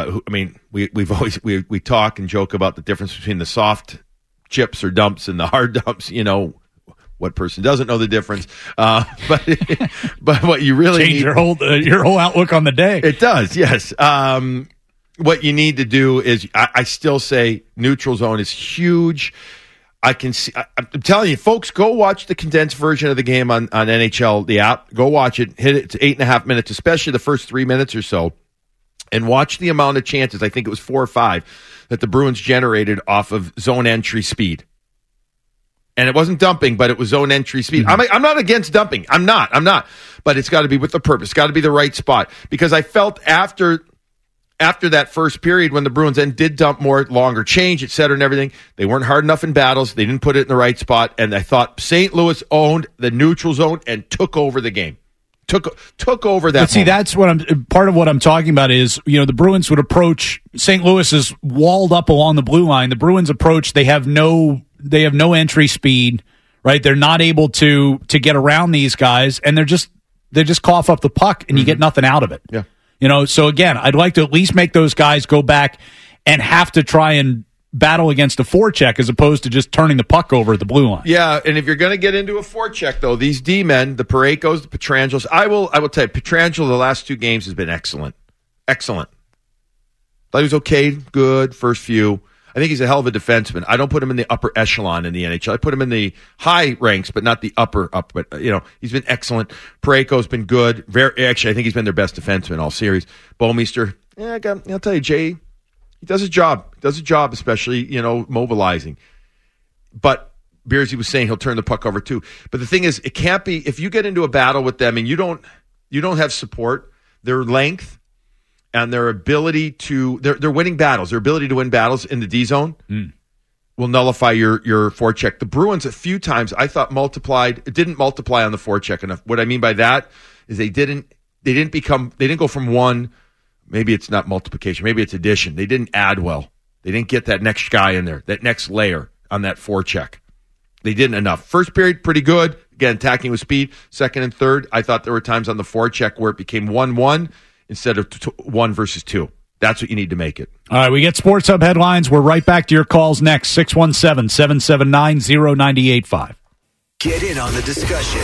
we talk and joke about the difference between the soft chips or dumps and the hard dumps. What person doesn't know the difference? But what you really change your whole outlook on the day. It does, yes. What you need to do is, I still say neutral zone is huge. I can see. I'm telling you, folks, go watch the condensed version of the game on NHL, the app. Go watch it. Hit it to 8.5 minutes, especially the first 3 minutes or so, and watch the amount of chances. I think it was 4 or 5 that the Bruins generated off of zone entry speed. And it wasn't dumping, but it was zone entry speed. I'm not against dumping. I'm not. But it's got to be with the purpose. It's got to be the right spot. Because I felt after that first period, when the Bruins then did dump more, longer change, et cetera, and everything, they weren't hard enough in battles. They didn't put it in the right spot. And I thought St. Louis owned the neutral zone and took over the game. Took over that. But see, that's part of what I'm talking about is, the Bruins would approach, St. Louis is walled up along the blue line. The Bruins approach, they have no entry speed, right? They're not able to get around these guys, and they just cough up the puck, and you get nothing out of it. Yeah. So again, I'd like to at least make those guys go back and have to try and battle against a forecheck as opposed to just turning the puck over at the blue line. Yeah, and if you're going to get into a forecheck, though, these D-men, the Paraychos, the Pietrangelos, I will tell you, Pietrangelo the last 2 games has been excellent. Excellent. Thought he was okay, good, first few. I think he's a hell of a defenseman. I don't put him in the upper echelon in the NHL. I put him in the high ranks, but not the upper up. But, he's been excellent. Paraycho's been good. Actually, I think he's been their best defenseman all series. Bouwmeester, I'll tell you, Jay, he does his job. He does his job, especially, mobilizing. But Beersy was saying he'll turn the puck over too. But the thing is, it can't be, if you get into a battle with them and you don't have support, their length and their ability to, they're winning battles. Their ability to win battles in the D zone will nullify your forecheck. The Bruins a few times I thought it didn't multiply on the forecheck enough. What I mean by that is they didn't go from one. Maybe it's not multiplication. Maybe it's addition. They didn't add well. They didn't get that next guy in there, that next layer on that forecheck. They didn't enough. First period, pretty good. Again, attacking with speed. Second and third, I thought there were times on the forecheck where it became 1-1 instead of 1 versus 2. That's what you need to make it. All right, we get Sports Hub headlines. We're right back to your calls next. 617-779-0985. Get in on the discussion.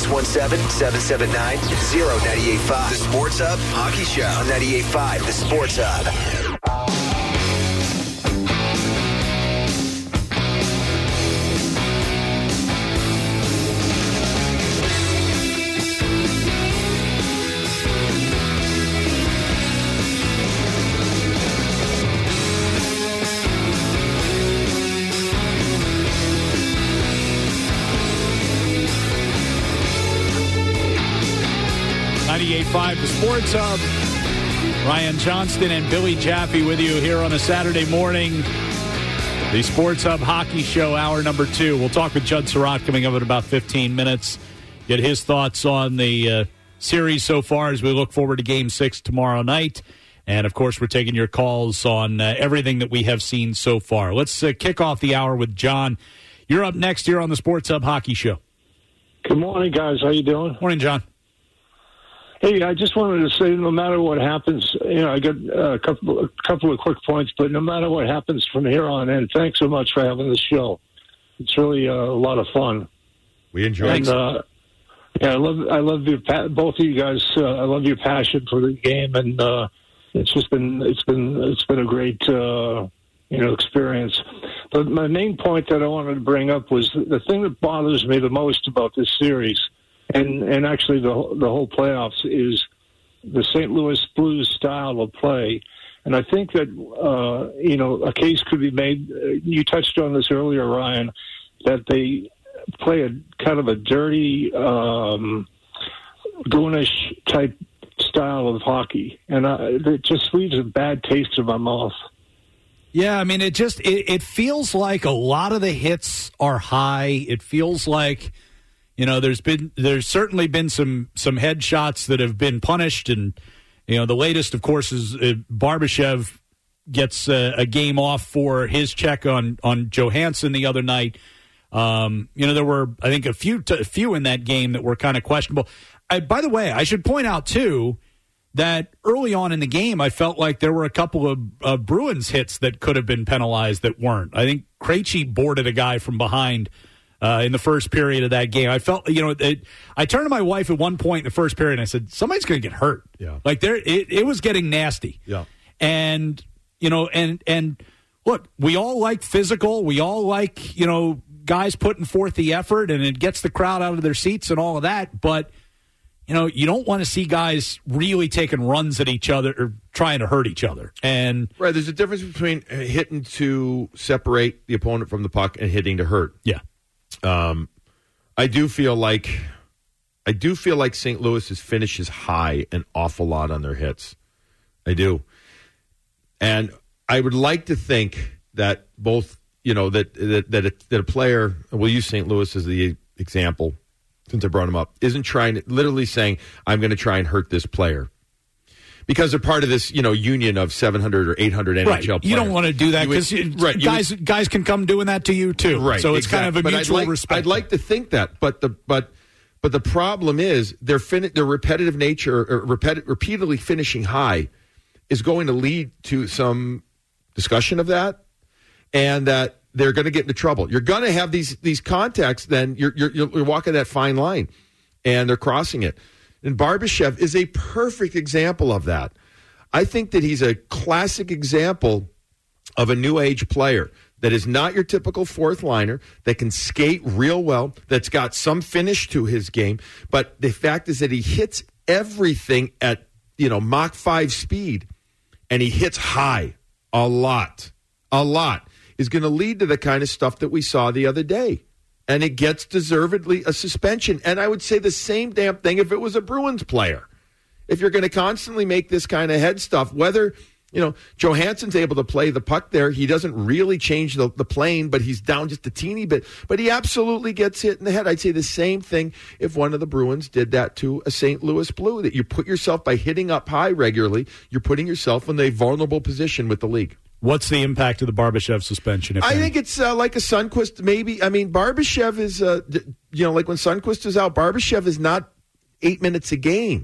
617-779-0985. The Sports Hub Hockey Show on 98.5. The Sports Hub. 98.5, the Sports Hub. Ryan Johnston and Billy Jaffe with you here on a Saturday morning. The Sports Hub Hockey Show, hour number 2. We'll talk with Judd Surratt coming up in about 15 minutes. Get his thoughts on the series so far as we look forward to Game 6 tomorrow night. And, of course, we're taking your calls on everything that we have seen so far. Let's kick off the hour with John. You're up next here on the Sports Hub Hockey Show. Good morning, guys. How you doing? Morning, John. Hey, I just wanted to say, no matter what happens, I got a couple of quick points, but no matter what happens from here on in, thanks so much for having this show. It's really a lot of fun. We enjoy it. I love your both of you guys. I love your passion for the game, and it's been a great experience. But my main point that I wanted to bring up was the thing that bothers me the most about this series. And actually, the whole playoffs is the St. Louis Blues style of play, and I think that a case could be made. You touched on this earlier, Ryan, that they play a kind of a dirty, goonish type style of hockey, and it just leaves a bad taste in my mouth. Yeah, I mean, it feels like a lot of the hits are high. It feels like, there's certainly been some headshots that have been punished, and the latest, of course, is Barbashev gets a game off for his check on Johansson the other night. There were, I think, a few in that game that were kind of questionable. By the way, I should point out too that early on in the game, I felt like there were a couple of Bruins hits that could have been penalized that weren't. I think Krejci boarded a guy from behind in the first period of that game. I felt, I turned to my wife at one point in the first period and I said, somebody's going to get hurt. Yeah. Like it was getting nasty. Yeah. And, and look, we all like physical. We all like, guys putting forth the effort, and it gets the crowd out of their seats and all of that. But, you don't want to see guys really taking runs at each other or trying to hurt each other. And right, there's a difference between hitting to separate the opponent from the puck and hitting to hurt. Yeah. I do feel like St. Louis's finishes high an awful lot on their hits. I do. And I would like to think that both, that a player, we'll use St. Louis as the example, since I brought him up, isn't literally saying, I'm going to try and hurt this player. Because they're part of this, union of 700 or 800 NHL players. You don't want to do that because guys can come doing that to you too. Right. So it's kind of a mutual respect. I'd like to think that, but But the problem is their repetitive nature, or repeatedly finishing high, is going to lead to some discussion of that, and that they're going to get into trouble. You're going to have these contacts. Then you're walking that fine line, and they're crossing it. And Barbashev is a perfect example of that. I think that he's a classic example of a new age player that is not your typical fourth liner, that can skate real well, that's got some finish to his game. But the fact is that he hits everything at, Mach 5 speed, and he hits high a lot, is going to lead to the kind of stuff that we saw the other day. And it gets deservedly a suspension. And I would say the same damn thing if it was a Bruins player. If you're going to constantly make this kind of head stuff, whether, Johansson's able to play the puck there, he doesn't really change the plane, but he's down just a teeny bit. But he absolutely gets hit in the head. I'd say the same thing if one of the Bruins did that to a St. Louis Blue, that you put yourself, by hitting up high regularly, you're putting yourself in a vulnerable position with the league. What's the impact of the Barbashev suspension? I think it's like a Sundqvist, maybe. I mean, Barbashev is, like when Sundqvist is out, Barbashev is not 8 minutes a game.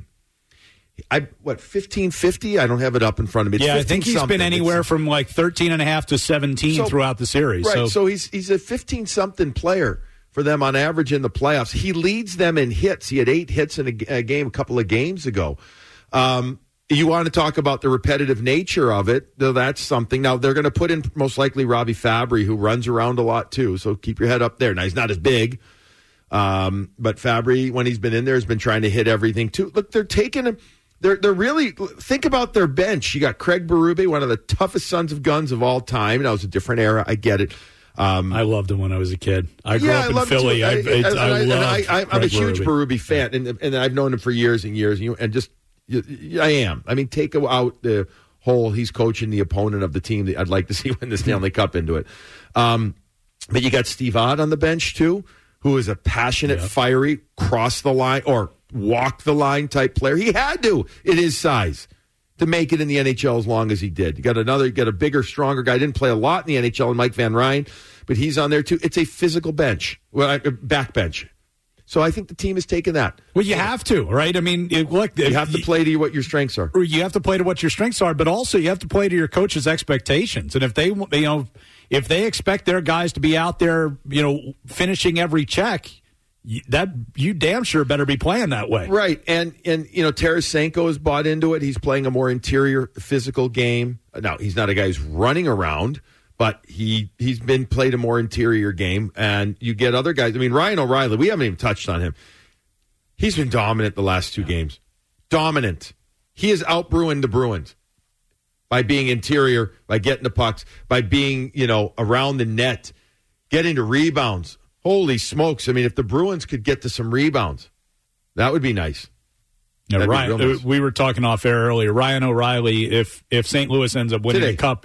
1550? I don't have it up in front of me. I think he's been anywhere from like 13.5 to 17 throughout the series. Right, so he's a 15-something player for them on average in the playoffs. He leads them in hits. He had 8 hits in a game a couple of games ago. You want to talk about the repetitive nature of it, though, that's something. Now, they're going to put in most likely Robbie Fabry, who runs around a lot too, so keep your head up there. Now, he's not as big, but Fabry, when he's been in there, has been trying to hit everything too. Look, they're taking him. They're really, think about their bench. You got Craig Berube, one of the toughest sons of guns of all time. That was a different era. I get it. I loved him when I was a kid. I grew up in Philly. I'm a huge Berube fan, and I've known him for years and years. I am. I mean, take out the whole he's coaching the opponent of the team that I'd like to see win the Stanley Cup into it. But you got Steve Ott on the bench too, who is a passionate, fiery, cross the line or walk the line type player. He had to, at his size, to make it in the NHL as long as he did. You got a bigger, stronger guy. Didn't play a lot in the NHL, Mike Van Ryn, but he's on there too. It's a physical bench, back bench. So I think the team has taken that. Well, you have to, right? I mean, look, you have to play to what your strengths are. You have to play to what your strengths are, but also you have to play to your coach's expectations. And if they, if they expect their guys to be out there, finishing every check, you damn sure better be playing that way. Right. And Tarasenko has bought into it. He's playing a more interior physical game. Now, he's not a guy who's running around, but he's been played a more interior game. And you get other guys. I mean, Ryan O'Reilly, we haven't even touched on him. He's been dominant the last 2 games. Dominant. He has out-Bruined the Bruins by being interior, by getting the pucks, by being, around the net, getting to rebounds. Holy smokes. I mean, if the Bruins could get to some rebounds, that would be nice. Yeah, Ryan, we were talking off air earlier. Ryan O'Reilly, if St. Louis ends up winning the Cup,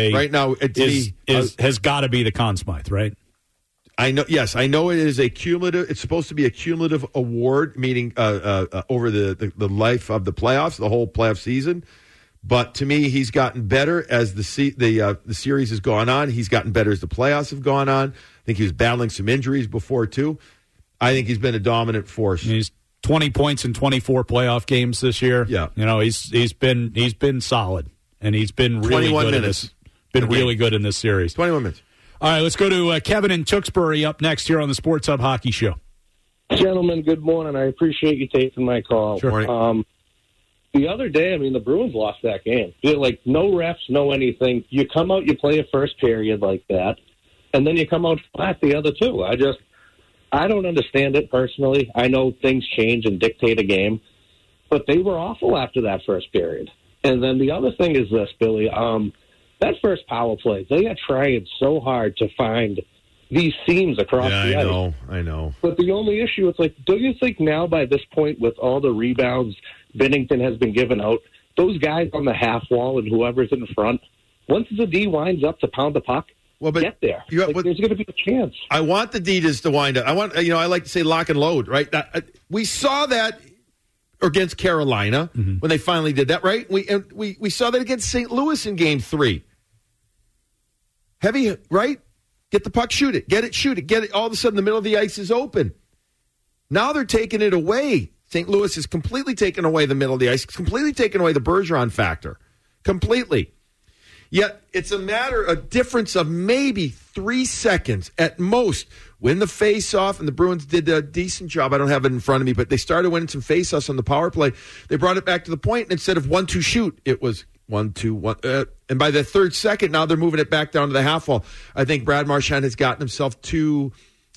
has got to be the Conn Smythe, right? I know. Yes, I know it is a cumulative. It's supposed to be a cumulative award, meaning over the life of the playoffs, the whole playoff season. But to me, he's gotten better as the series has gone on. He's gotten better as the playoffs have gone on. I think he was battling some injuries before too. I think he's been a dominant force. He's 20 points in 24 playoff games this year. Yeah, he's been solid, and he's been really good in this. Really good in this series. 21 minutes. All right, let's go to Kevin in Tewksbury up next here on the Sports Hub Hockey Show. Gentlemen, good morning. I appreciate you taking my call. Sure. The other day, the Bruins lost that game. Like, no refs, no anything. You come out, you play a first period like that, and then you come out flat the other 2. I don't understand it personally. I know things change and dictate a game, but they were awful after that first period. And then the other thing is this, Billy. That first power play, they are trying so hard to find these seams across the ice. I know. But the only issue, it's like, do you think now by this point with all the rebounds Binnington has been given out, those guys on the half wall and whoever's in front, once the D winds up to pound the puck, get there. There's going to be a chance. I want the D to wind up. I like to say lock and load, right? We saw that against Carolina when they finally did that, right? We saw that against St. Louis in Game 3. Heavy, right? Get the puck, shoot it. Get it, shoot it. Get it. All of a sudden, the middle of the ice is open. Now they're taking it away. St. Louis has completely taken away the middle of the ice, completely taken away the Bergeron factor. Completely. Yet it's a difference of maybe 3 seconds at most. Win the face-off, and the Bruins did a decent job. I don't have it in front of me, but they started winning some face-offs on the power play. They brought it back to the point, and instead of 1-2 shoot, it was 1-2-1. And by the third second, now they're moving it back down to the half wall. I think Brad Marchand has gotten himself too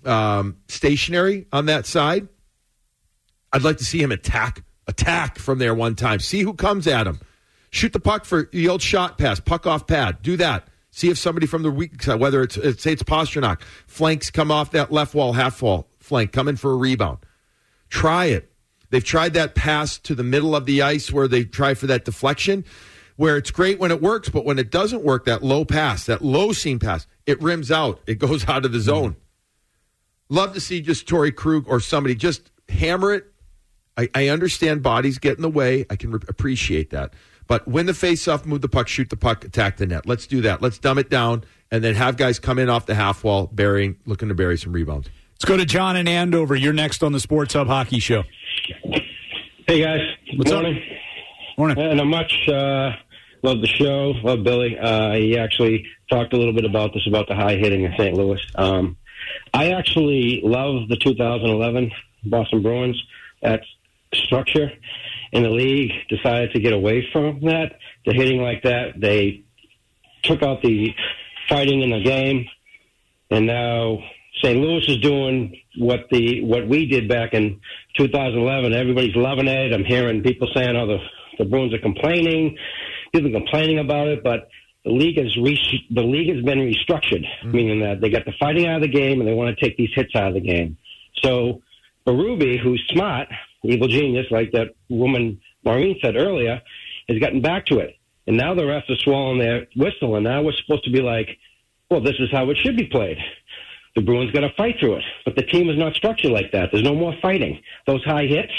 stationary on that side. I'd like to see him attack from there one time. See who comes at him. Shoot the puck for the old shot pass, puck off pad. Do that. See if somebody from the weak side, whether it's Pastrnak, flanks come off that left wall, half wall flank, come in for a rebound. Try it. They've tried that pass to the middle of the ice where they try for that deflection, where it's great when it works, but when it doesn't work, that low pass, that low seam pass, it rims out. It goes out of the zone. Love to see just Torrey Krug or somebody just hammer it. I understand bodies get in the way. I can appreciate that. But win the face-off, move the puck, shoot the puck, attack the net. Let's do that. Let's dumb it down and then have guys come in off the half wall, looking to bury some rebounds. Let's go to John in Andover. You're next on the Sports Hub Hockey Show. Hey, guys. What's up? Morning. Not much. Love the show. Love Billy. He actually talked a little bit about this, about the high hitting in St. Louis. I actually love the 2011 Boston Bruins. That structure in the league decided to get away from that. The hitting like that, they took out the fighting in the game, and now St. Louis is doing what we did back in 2011. Everybody's loving it. I'm hearing people saying, "Oh, the Bruins are complaining." People are complaining about it, but the league has been restructured, meaning that they got the fighting out of the game and they want to take these hits out of the game. So Berube, who's smart, evil genius, like that woman Maureen said earlier, has gotten back to it. And now the refs are swallowing their whistle, and now we're supposed to be like, well, this is how it should be played. The Bruins got to fight through it. But the team is not structured like that. There's no more fighting. Those high hits,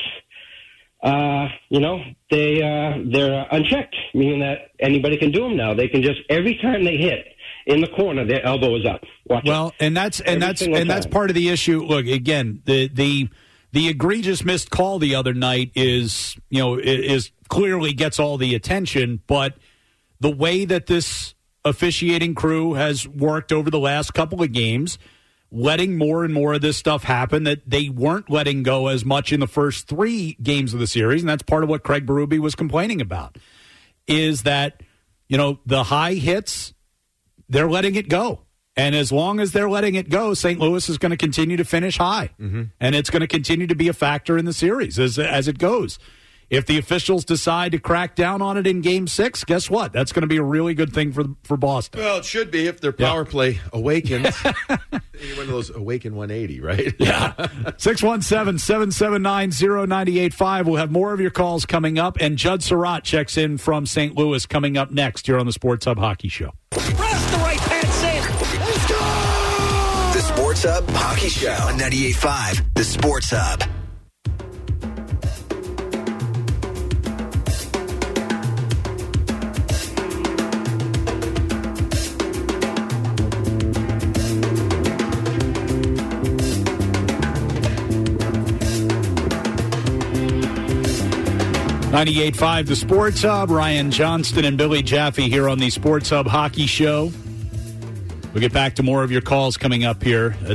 they're unchecked, meaning that anybody can do them now. They can just, every time they hit in the corner, their elbow is up. Watch it. And that's part of the issue. Look, again, the egregious missed call the other night is clearly gets all the attention, but the way that this officiating crew has worked over the last couple of games, letting more and more of this stuff happen that they weren't letting go as much in the first 3 games of the series, and that's part of what Craig Berube was complaining about, is that, the high hits, they're letting it go. And as long as they're letting it go, St. Louis is going to continue to finish high. Mm-hmm. And it's going to continue to be a factor in the series as it goes. If the officials decide to crack down on it in Game 6, guess what? That's going to be a really good thing for Boston. Well, it should be if their power play awakens. You're one of those Awaken 180, right? Yeah. 617-779-0985. We'll have more of your calls coming up. And Judd Surratt checks in from St. Louis coming up next here on the Sports Hub Hockey Show. Press the right pants in. Let's go! The Sports Hub Hockey Show on 98.5. The Sports Hub. .98.5 The Sports Hub. Ryan Johnston and Billy Jaffe here on the Sports Hub Hockey Show. We'll get back to more of your calls coming up here at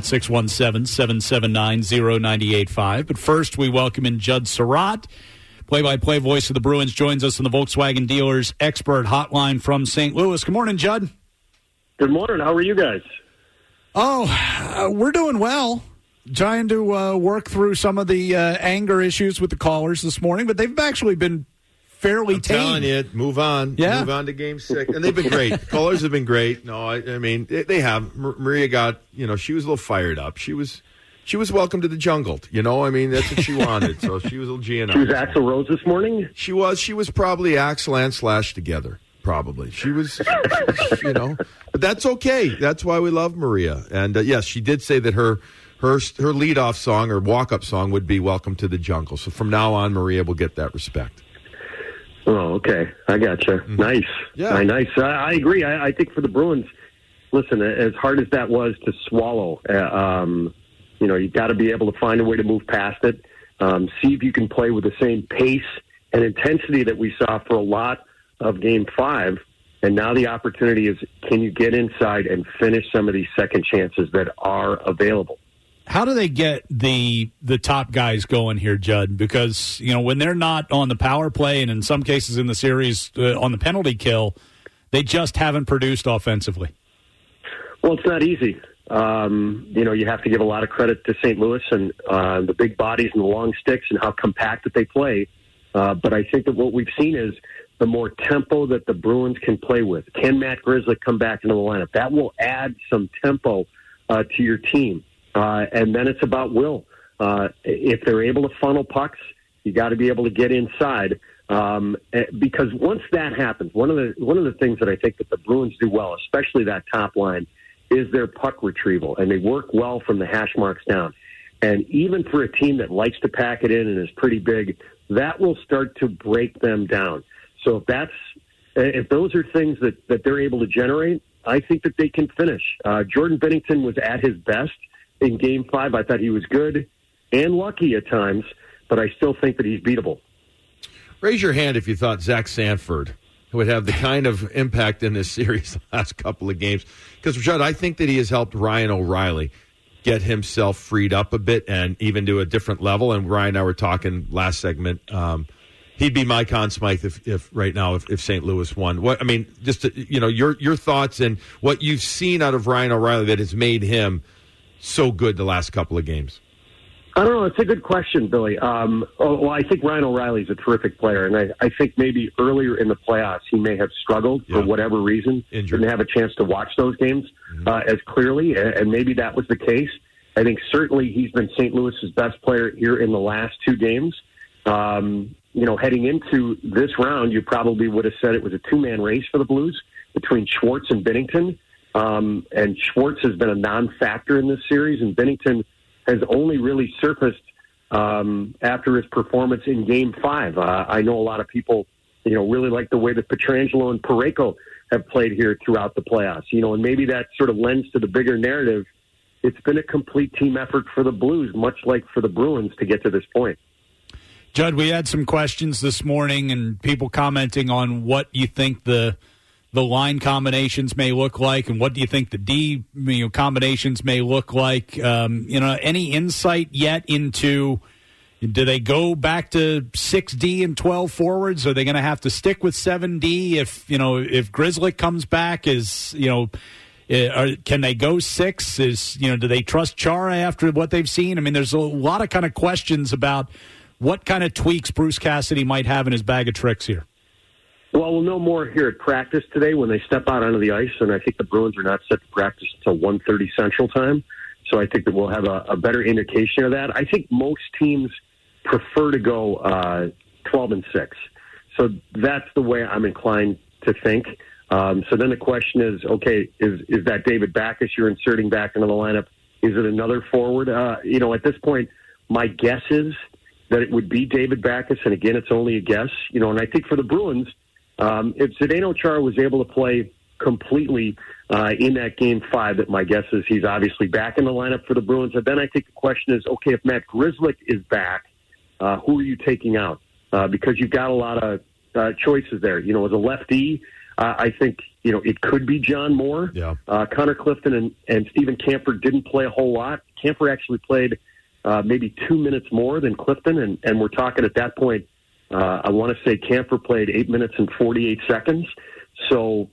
617-779-0985. But first, we welcome in Judd Surratt, play-by-play voice of the Bruins, joins us on the Volkswagen Dealers Expert Hotline from St. Louis. Good morning, Judd. Good morning. How are you guys? We're doing well. Trying to work through some of the anger issues with the callers this morning, but they've actually been fairly tame. I'm telling you, move on. Yeah. Move on to Game 6. And they've been great. The callers have been great. No, I mean, they have. Maria got, she was a little fired up. She was welcome to the jungle. I mean, that's what she wanted. So she was a little GNR. She was Axl Rose this morning? She was probably Axl and Slash together. Probably. She was, but that's okay. That's why we love Maria. And yes, she did say that her leadoff song or walk-up song would be Welcome to the Jungle. So from now on, Maria will get that respect. Oh, okay. I gotcha. Mm-hmm. Nice. Yeah. Nice. I agree. I think for the Bruins, listen, as hard as that was to swallow, You've got to be able to find a way to move past it, see if you can play with the same pace and intensity that we saw for a lot of Game 5. And now the opportunity is, can you get inside and finish some of these second chances that are available? How do they get the top guys going here, Judd? Because, when they're not on the power play and in some cases in the series on the penalty kill, they just haven't produced offensively. Well, it's not easy. You have to give a lot of credit to St. Louis and the big bodies and the long sticks and how compact that they play. But I think that what we've seen is the more tempo that the Bruins can play with. Can Matt Grzelcyk come back into the lineup? That will add some tempo to your team. And then it's about will. If they're able to funnel pucks, you got to be able to get inside. Because once that happens, one of the things that I think that the Bruins do well, especially that top line, is their puck retrieval, and they work well from the hash marks down. And even for a team that likes to pack it in and is pretty big, that will start to break them down. So if those are things that they're able to generate, I think that they can finish. Jordan Binnington was at his best in Game 5. I thought he was good and lucky at times, but I still think that he's beatable. Raise your hand if you thought Zach Sanford would have the kind of impact in this series the last couple of games. Because, Judd, I think that he has helped Ryan O'Reilly get himself freed up a bit and even to a different level. And Ryan and I were talking last segment. He'd be my Conn Smythe if right now if St. Louis won. Your thoughts and what you've seen out of Ryan O'Reilly that has made him so good the last couple of games. I don't know. It's a good question, Billy. I think Ryan O'Reilly's a terrific player, and I think maybe earlier in the playoffs he may have struggled for whatever reason. Injured. Didn't have a chance to watch those games as clearly, and maybe that was the case. I think certainly he's been St. Louis's best player here in the last two games. Heading into this round, you probably would have said it was a two-man race for the Blues between Schwartz and Binnington. And Schwartz has been a non-factor in this series, and Binnington has only really surfaced after his performance in Game 5. I know a lot of people, really like the way that Pietrangelo and Parayko have played here throughout the playoffs. And maybe that sort of lends to the bigger narrative. It's been a complete team effort for the Blues, much like for the Bruins, to get to this point. Judd, we had some questions this morning and people commenting on what you think the line combinations may look like, and what do you think the D combinations may look like? Any insight yet into, do they go back to 6D and 12 forwards? Are they going to have to stick with 7D if Grzelcyk comes back? Can they go 6? Do they trust Chara after what they've seen? I mean, there's a lot of kind of questions about what kind of tweaks Bruce Cassidy might have in his bag of tricks here. Well, we'll know more here at practice today when they step out onto the ice, and I think the Bruins are not set to practice until 1:30 Central Time, so I think that we'll have a better indication of that. I think most teams prefer to go 12 and 6, so that's the way I'm inclined to think. So then the question is, okay, is that David Backes you're inserting back into the lineup? Is it another forward? At this point, my guess is that it would be David Backes, and again, it's only a guess. And I think for the Bruins, if Zdeno Chara was able to play completely in that Game 5, that my guess is he's obviously back in the lineup for the Bruins. And then I think the question is, okay, if Matt Grzelcyk is back, who are you taking out? Because you've got a lot of choices there. As a lefty, I think, it could be John Moore. Yeah. Connor Clifton and Stephen Kampfer didn't play a whole lot. Kampfer actually played maybe 2 minutes more than Clifton, and we're talking at that point, I want to say Kampfer played 8 minutes and 48 seconds. So,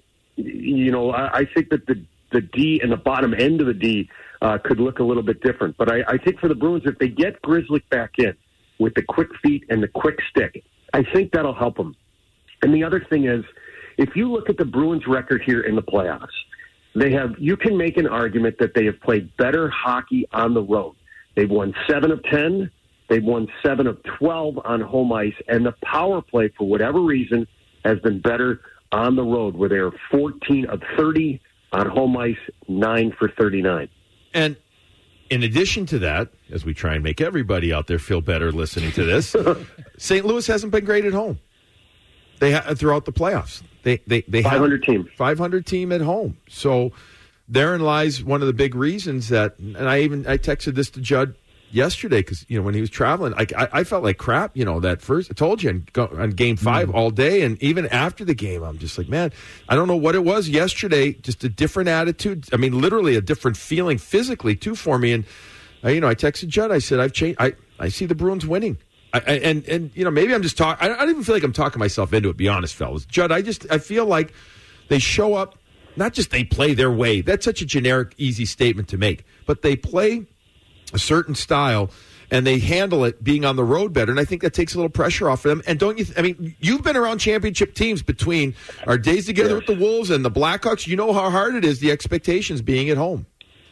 I think that the D and the bottom end of the D could look a little bit different. But I think for the Bruins, if they get Grzelcyk back in with the quick feet and the quick stick, I think that'll help them. And the other thing is, if you look at the Bruins' record here in the playoffs, you can make an argument that they have played better hockey on the road. They've won 7 of 10. They've won 7 of 12 on home ice, and the power play, for whatever reason, has been better on the road, where they are 14 of 30 on home ice, 9 for 39. And in addition to that, as we try and make everybody out there feel better listening to this, St. Louis hasn't been great at home. Throughout the playoffs, they 500 team, 500 team at home. So therein lies one of the big reasons that, and I texted this to Judd yesterday because, when he was traveling, I felt like crap, that first, I told you, on Game 5 all day, and even after the game, I'm just like, man, I don't know what it was yesterday, just a different attitude. I mean, literally a different feeling physically, too, for me. And, I texted Judd, I said, I've changed, I see the Bruins winning. And maybe I'm just talking, I don't even feel like I'm talking myself into it, be honest, fellas. Judd, I feel like they show up, not just they play their way. That's such a generic, easy statement to make. But they play a certain style, and they handle it being on the road better. And I think that takes a little pressure off of them. And don't you you've been around championship teams between our days together with the Wolves and the Blackhawks. You know how hard it is, the expectations being at home.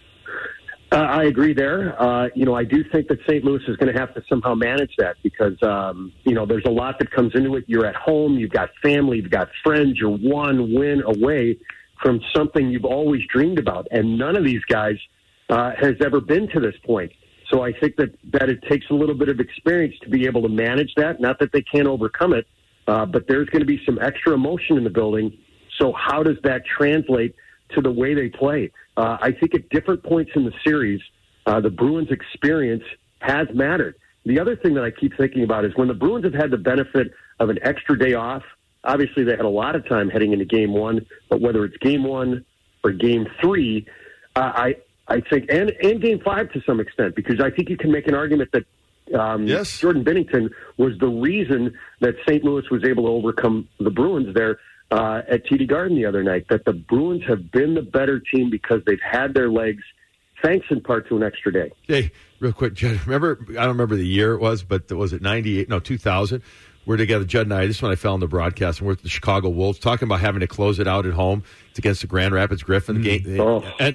I agree there. I do think that St. Louis is going to have to somehow manage that because, there's a lot that comes into it. You're at home, you've got family, you've got friends, you're one win away from something you've always dreamed about. And none of these guys has ever been to this point. So I think that it takes a little bit of experience to be able to manage that. Not that they can't overcome it, but there's going to be some extra emotion in the building. So how does that translate to the way they play? I think at different points in the series, the Bruins' experience has mattered. The other thing that I keep thinking about is when the Bruins have had the benefit of an extra day off, obviously they had a lot of time heading into Game 1, but whether it's Game 1 or Game 3, I think, and Game 5 to some extent, because I think you can make an argument that Jordan Binnington was the reason that St. Louis was able to overcome the Bruins there at TD Garden the other night, that the Bruins have been the better team because they've had their legs, thanks in part to an extra day. Hey, real quick, Judd, I don't remember the year it was, but was it 98? No, 2000. We're together, Judd and I. This is when I fell in the broadcast, and we're at the Chicago Wolves, talking about having to close it out at home. It's against the Grand Rapids Griffin game. And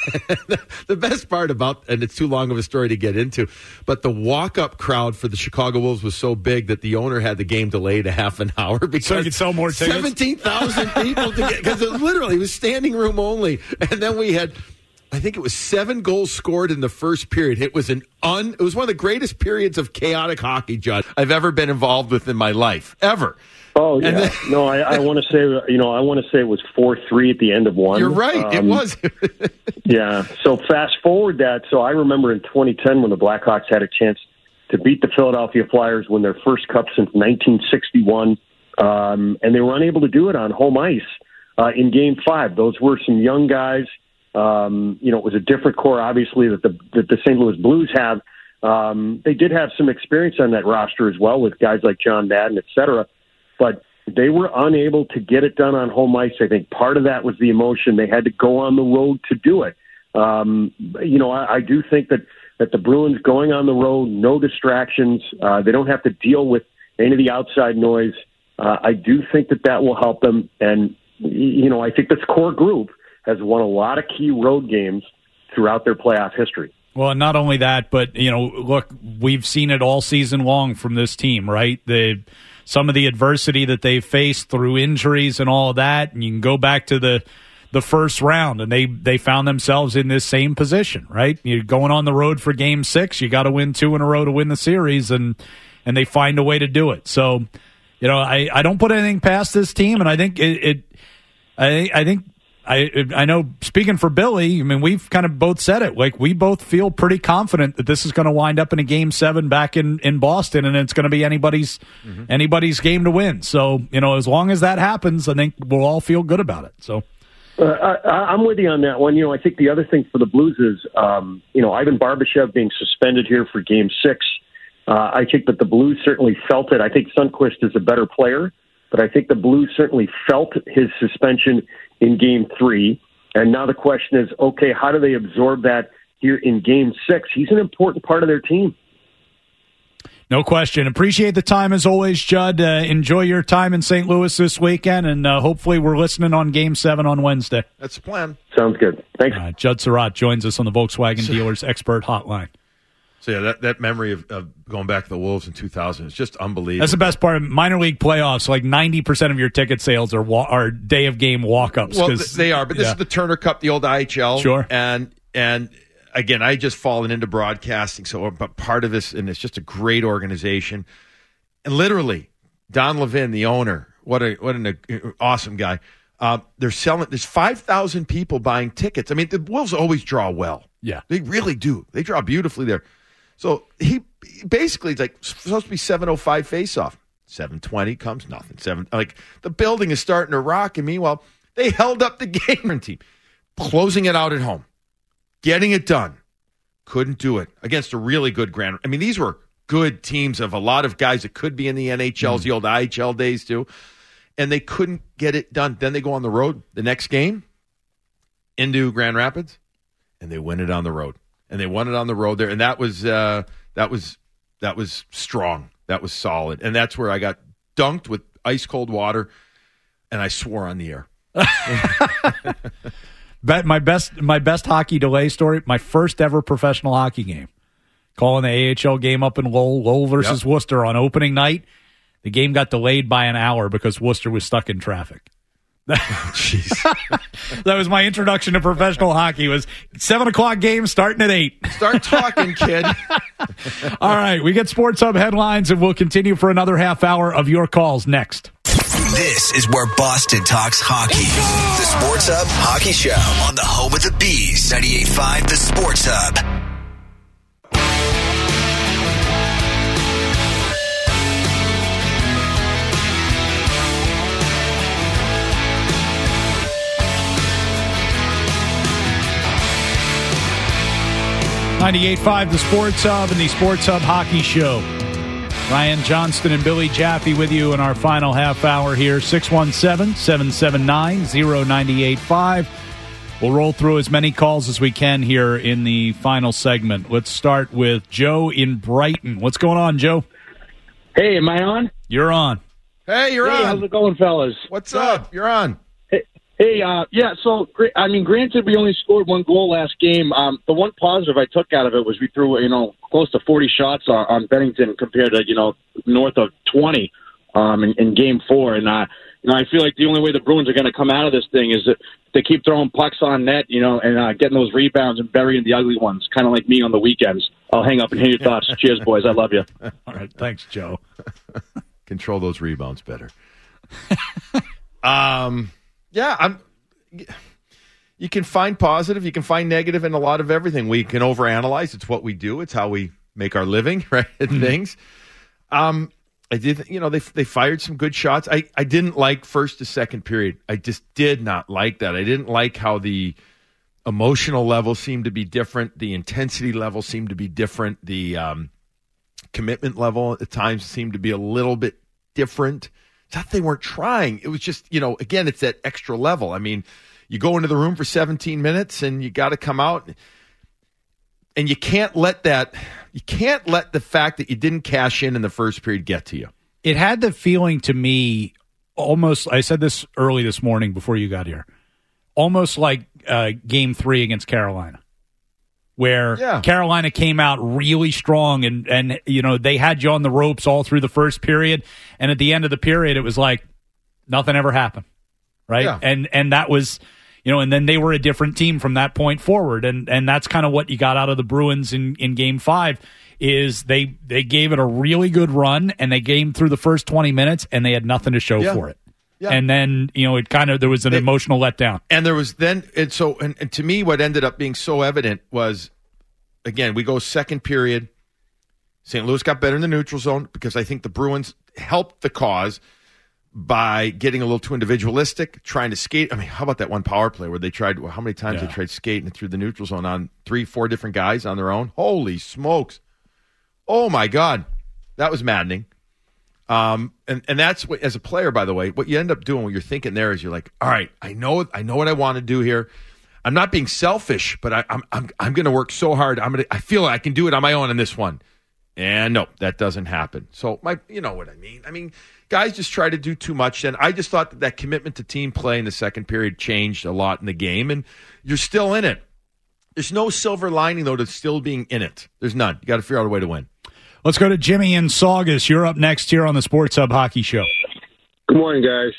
the best part about, and it's too long of a story to get into, but the walk-up crowd for the Chicago Wolves was so big that the owner had the game delayed a half an hour because so you could sell more tickets. 17,000 people to get, because it literally was standing room only. And then we had, I think it was 7 goals scored in the first period. It was it was one of the greatest periods of chaotic hockey, Judd, I've ever been involved with in my life, ever. Oh yeah, then, no, I want to say, I want to say it was 4-3 at the end of one. You're right, it was. Yeah. So fast forward that. So I remember in 2010 when the Blackhawks had a chance to beat the Philadelphia Flyers, win their first cup since 1961, and they were unable to do it on home ice in Game 5. Those were some young guys. It was a different core, obviously, that the St. Louis Blues have. They did have some experience on that roster as well with guys like John Madden, et cetera, but they were unable to get it done on home ice. I think part of that was the emotion. They had to go on the road to do it. I do think that the Bruins going on the road, no distractions, they don't have to deal with any of the outside noise. I do think that will help them. And, I think this core group has won a lot of key road games throughout their playoff history. Well, not only that, but, look, we've seen it all season long from this team, right? Some of the adversity that they faced through injuries and all of that, and you can go back to the first round, and they found themselves in this same position, right? You're going on the road for Game 6, you got to win 2 in a row to win the series, and they find a way to do it. So, I don't put anything past this team, and I think I know, speaking for Billy, we've kind of both said it. Like, we both feel pretty confident that this is going to wind up in a Game 7 back in Boston, and it's going to be anybody's game to win. So, as long as that happens, I think we'll all feel good about it. So, I'm with you on that one. I think the other thing for the Blues is, Ivan Barbashev being suspended here for Game 6. I think that the Blues certainly felt it. I think Sundqvist is a better player, but I think the Blues certainly felt his suspension in Game 3. And now the question is, okay, how do they absorb that here in Game 6? He's an important part of their team. No question. Appreciate the time as always, Judd. Enjoy your time in St. Louis this weekend, and hopefully we're listening on Game 7 on Wednesday. That's the plan. Sounds good. Thanks. Judd Surratt joins us on the Volkswagen Dealers Expert Hotline. So, yeah, that memory of going back to the Wolves in 2000 is just unbelievable. That's the best part of minor league playoffs. Like 90% of your ticket sales are day of game walk-ups. Well, they are, but this is the Turner Cup, the old IHL. Sure. And again, I just fallen into broadcasting, so but part of this, and it's just a great organization. And literally, Don Levin, the owner, what an awesome guy. They're selling. There's 5,000 people buying tickets. I mean, the Wolves always draw well. Yeah, they really do. They draw beautifully there. So he basically, it's like supposed to be 7:05 face-off. 7:20 comes nothing. The building is starting to rock, and meanwhile they held up the game team, closing it out at home, getting it done. Couldn't do it against a really good Grand. I mean, these were good teams of a lot of guys that could be in the NHLs, the old IHL days too, and they couldn't get it done. Then they go on the road the next game into Grand Rapids, and they win it on the road. And they won it on the road there, and that was strong. That was solid, and that's where I got dunked with ice cold water, and I swore on the air. My best hockey delay story. My first ever professional hockey game, calling the AHL game up in Lowell versus Worcester on opening night. The game got delayed by an hour because Worcester was stuck in traffic. Jeez. That was my introduction to professional hockey. Was 7:00 game starting at 8. Start talking, kid. All right, we get Sports Hub headlines, and we'll continue for another half hour of your calls next. This is where Boston talks hockey. The Sports Hub Hockey Show on the home of the Bees, 98.5 The Sports Hub. .98.5 The Sports Hub and the Sports Hub Hockey Show. Ryan Johnston and Billy Jaffe with you in our final half hour here. 617-779-0985. We'll roll through as many calls as we can here in the final segment. Let's start with Joe in Brighton. What's going on, Joe? Hey, am I on? You're on. Hey, you're on. How's it going, fellas? What's up? You're on. So, I mean, granted, we only scored one goal last game. The one positive I took out of it was we threw, close to 40 shots on Bennington compared to, north of 20 in Game 4. And, I feel like the only way the Bruins are going to come out of this thing is that they keep throwing pucks on net, and getting those rebounds and burying the ugly ones, kind of like me on the weekends. I'll hang up and hear your thoughts. Cheers, boys. I love you. All right. Thanks, Joe. Control those rebounds better. You can find positive, you can find negative in a lot of everything. We can overanalyze. It's what we do. It's how we make our living, right? Things. I did, they fired some good shots. I didn't like first to second period. I just did not like that. I didn't like how the emotional level seemed to be different. The intensity level seemed to be different. The commitment level at times seemed to be a little bit different. It's not that they weren't trying. It was just, again, it's that extra level. I mean, you go into the room for 17 minutes and you got to come out, and you can't let the fact that you didn't cash in the first period get to you. It had the feeling to me almost, I said this early this morning before you got here, almost like Game 3 against Carolina, where Carolina came out really strong and they had you on the ropes all through the first period, and at the end of the period it was like nothing ever happened, right? Yeah. And that was, and then they were a different team from that point forward, and that's kind of what you got out of the Bruins in Game 5 is they gave it a really good run, and they came through the first 20 minutes and they had nothing to show for it. Yeah. And then, there was an emotional letdown. And there was then, and to me, what ended up being so evident was, again, we go second period. St. Louis got better in the neutral zone because I think the Bruins helped the cause by getting a little too individualistic, trying to skate. I mean, how about that one power play where they tried, how many times they tried skating through the neutral zone on 3-4 different guys on their own? Holy smokes. Oh, my God. That was maddening. And that's what, as a player, by the way, what you end up doing, what you're thinking there is you're like, all right, I know what I want to do here. I'm not being selfish, but I'm going to work so hard. I feel I can do it on my own in this one. And no, that doesn't happen. So you know what I mean? I mean, guys just try to do too much. And I just thought that commitment to team play in the second period changed a lot in the game. And you're still in it. There's no silver lining, though, to still being in it. There's none. You got to figure out a way to win. Let's go to Jimmy in Saugus. You're up next here on the Sports Hub Hockey Show. Good morning, guys.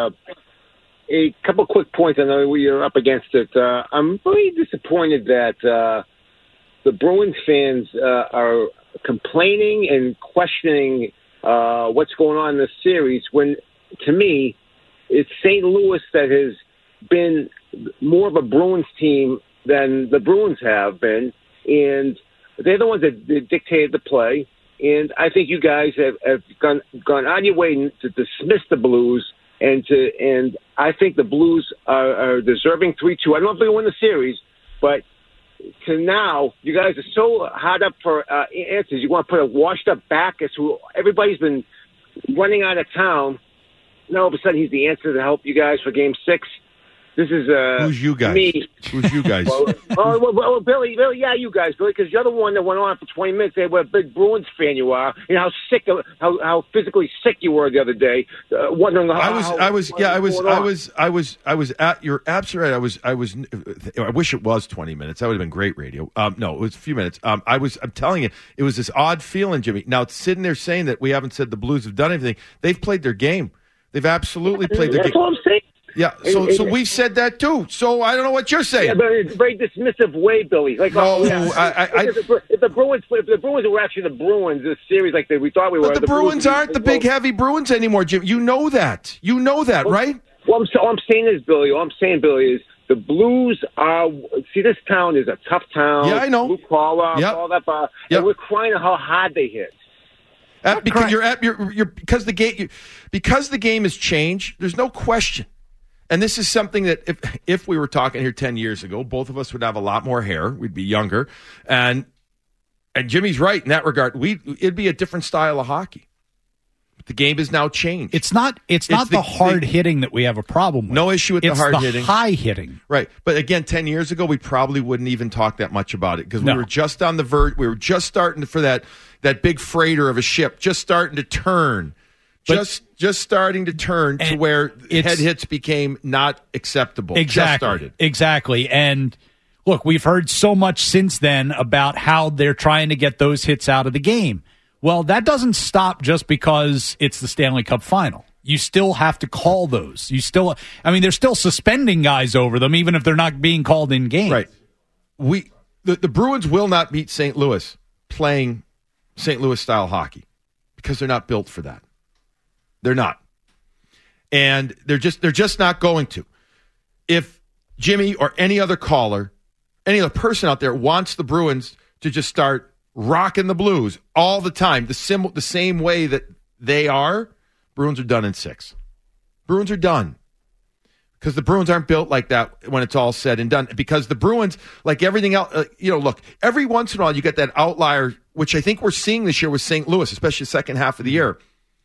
A couple quick points. I know we are up against it. I'm really disappointed that the Bruins fans are complaining and questioning what's going on in this series when, to me, it's St. Louis that has been more of a Bruins team than the Bruins have been, and they're the ones that dictated the play. And I think you guys have gone on your way to dismiss the Blues, and I think the Blues are deserving 3-2. I don't know if they win the series, but to now, you guys are so hard up for answers. You want to put a washed-up Backus who everybody's been running out of town. Now all of a sudden he's the answer to help you guys for Game 6. This is who's you guys? Me. Who's you guys? well, Billy, yeah, you guys, Billy, because you're the one that went on for 20 minutes. What a big Bruins fan you are, and how sick, how physically sick you were the other day. Wondering how I was. You're absolutely right. I wish it was 20 minutes. That would have been great radio. No, it was a few minutes. I'm telling you, it was this odd feeling, Jimmy. Now sitting there saying that we haven't said the Blues have done anything. They've played their game. They've absolutely played their game. That's what I'm saying. Yeah, so we've said that too. So I don't know what you're saying. Yeah, but in a very dismissive way, Billy. Like, no, if the Bruins were actually the Bruins, this series like we thought we were. But the Bruins aren't the big heavy Bruins anymore, Jim. You know that. You know that, right? Well, all I'm saying is, Billy. All I'm saying, Billy, is the Blues are. See, this town is a tough town. Yeah, I know. Blue collar, all that. And we're crying how hard they hit. Because the game has changed. There's no question. And this is something that if we were talking here 10 years ago, both of us would have a lot more hair. We'd be younger. And Jimmy's right in that regard. It'd be a different style of hockey. But the game has now changed. It's not the hard hitting that we have a problem with. No issue with the hard hitting. It's the high hitting. Right. But again, 10 years ago, we probably wouldn't even talk that much about it because we were just on the verge. We were just starting for that big freighter of a ship, just starting to turn. Just starting to turn to where head hits became not acceptable. Exactly. And look, we've heard so much since then about how they're trying to get those hits out of the game. Well, that doesn't stop just because it's the Stanley Cup final. You still have to call those. They're still suspending guys over them, even if they're not being called in games. Right. The Bruins will not beat St. Louis playing St. Louis style hockey because they're not built for that. They're not. And they're just not going to. If Jimmy or any other caller, any other person out there wants the Bruins to just start rocking the Blues all the time, the same way that they are, Bruins are done in 6. Bruins are done. Because the Bruins aren't built like that when it's all said and done. Because the Bruins, like everything else, look, every once in a while you get that outlier, which I think we're seeing this year with St. Louis, especially the second half of the year,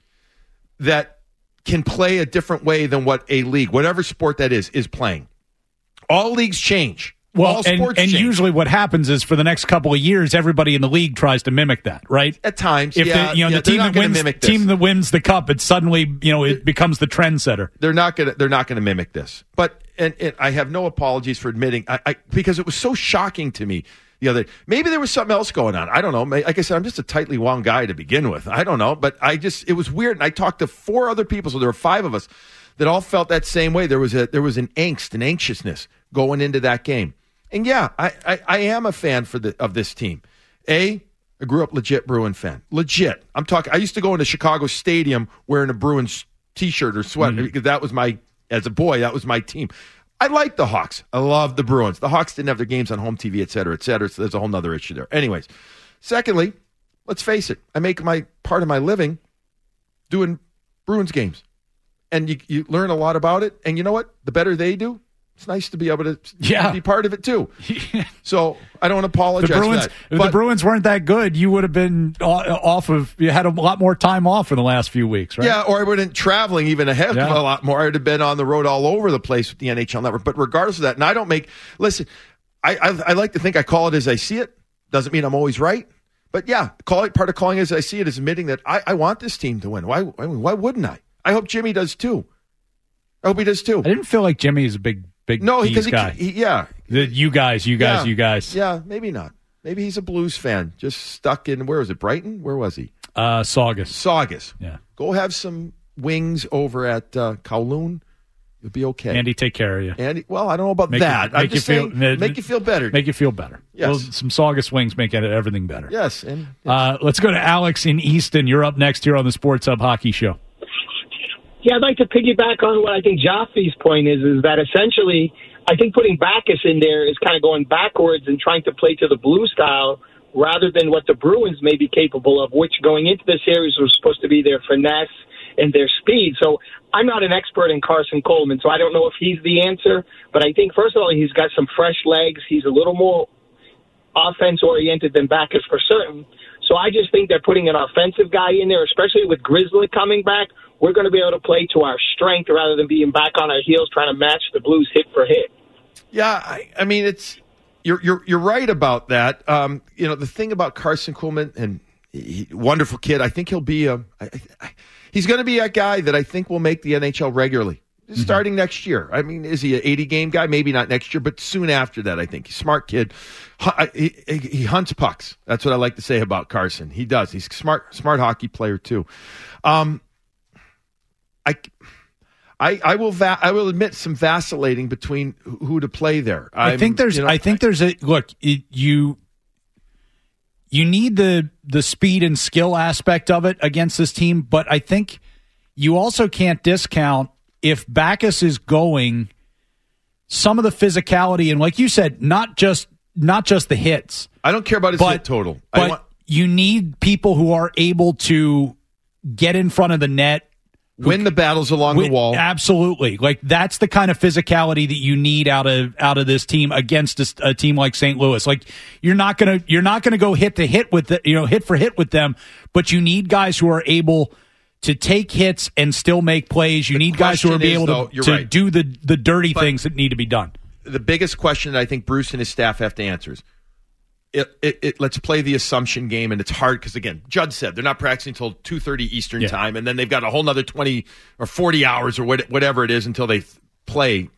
that can play a different way than what a league, whatever sport that is playing. All leagues change. Well, all sports and change. Usually what happens is for the next couple of years, everybody in the league tries to mimic that, right? At times, if the team that wins the cup, it suddenly it becomes the trendsetter. They're not gonna mimic this. But and I have no apologies for admitting because it was so shocking to me the other day. Maybe there was something else going on. I don't know. Like I said, I'm just a tightly wound guy to begin with. I don't know, but it was weird. And I talked to 4 other people, so there were 5 of us that all felt that same way. There was an angst, an anxiousness going into that game. And yeah, I am a fan of this team. I grew up legit Bruin fan. Legit. I'm talking. I used to go into Chicago Stadium wearing a Bruins t-shirt or sweater because that was as a boy, that was my team. I like the Hawks. I love the Bruins. The Hawks didn't have their games on home TV, et cetera, so there's a whole nother issue there. Anyways, secondly, let's face it. I make part of my living doing Bruins games. And you learn a lot about it. And you know what? The better they do, it's nice to be able to be part of it too. So I don't apologize for that. If the Bruins weren't that good, you would have been you had a lot more time off in the last few weeks, right? Yeah, or I wouldn't traveling even a lot more. I would have been on the road all over the place with the NHL Network. But regardless of that, and I don't listen, I like to think I call it as I see it. Doesn't mean I'm always right. But yeah, part of calling it as I see it is admitting that I want this team to win. Why wouldn't I? I hope Jimmy does too. I hope he does too. I didn't feel like Jimmy is a big because guy. You guys. Yeah, maybe not. Maybe he's a Blues fan, just stuck in, where was it, Brighton? Where was he? Saugus. Yeah. Go have some wings over at Kowloon. You'll be okay. Andy, take care of you. Andy, well, I don't know about that. I'm just saying, make you feel better. Make you feel better. Yes. Well, some Saugus wings make everything better. Yes. Let's go to Alex in Easton. You're up next here on the Sports Hub Hockey Show. Yeah, I'd like to piggyback on what I think Joffrey's point is that essentially I think putting Backes in there is kind of going backwards and trying to play to the Blue style rather than what the Bruins may be capable of, which going into the series was supposed to be their finesse and their speed. So I'm not an expert in Carson Coleman, so I don't know if he's the answer. But I think, first of all, he's got some fresh legs. He's a little more offense-oriented than Backes for certain. So I just think they're putting an offensive guy in there, especially with Grizzly coming back. We're going to be able to play to our strength rather than being back on our heels trying to match the Blues hit for hit. Yeah, I mean, it's you're right about that. The thing about Carson Coleman, and wonderful kid, I think he'll be he's going to be a guy that I think will make the NHL regularly. Starting next year. I mean, is he an 80-game guy? Maybe not next year, but soon after that, I think. He's a smart kid. He hunts pucks. That's what I like to say about Carson. He does. He's a smart hockey player, too. I will admit some vacillating between who to play there. I think there's a look. You need the speed and skill aspect of it against this team, but I think you also can't discount if Backes is going some of the physicality and, like you said, not just the hits. I don't care about his hit total, but you need people who are able to get in front of the net. Win the battles along the wall. Absolutely. Like, that's the kind of physicality that you need out of this team against a team like St. Louis. Like, you're not gonna go hit to hit with hit for hit with them, but you need guys who are able to take hits and still make plays. You need guys who are able to do the dirty things that need to be done. The biggest question that I think Bruce and his staff have to answer is, let's play the assumption game, and it's hard because, again, Judd said they're not practicing until 2:30 Eastern time, and then they've got a whole nother 20 or 40 hours or whatever it is until they play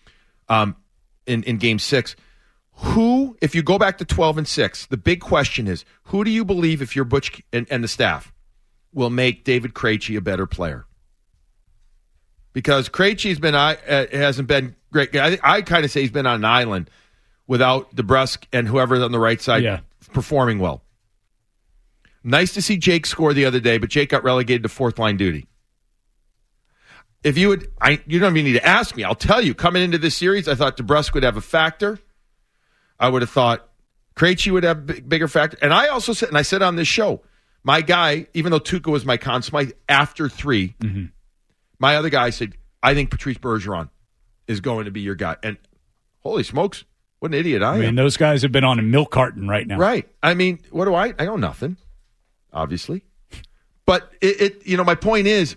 in Game 6. Who, if you go back to 12-6, the big question is, who do you believe, if you're Butch and the staff, will make David Krejci a better player? Because Krejci's hasn't been great. I kind of say he's been on an island without DeBrusk and whoever's on the right side performing well. Nice to see Jake score the other day, but Jake got relegated to fourth-line duty. If you don't even need to ask me. I'll tell you, coming into this series, I thought DeBrusk would have a factor. I would have thought Krejci would have a bigger factor. And I also said, and I said on this show, my guy, even though Tuukka was my Conn Smythe after 3, my other guy said, I think Patrice Bergeron is going to be your guy. And holy smokes, what an idiot I am. I mean, those guys have been on a milk carton right now. Right. I mean, what do I know nothing, obviously. But my point is,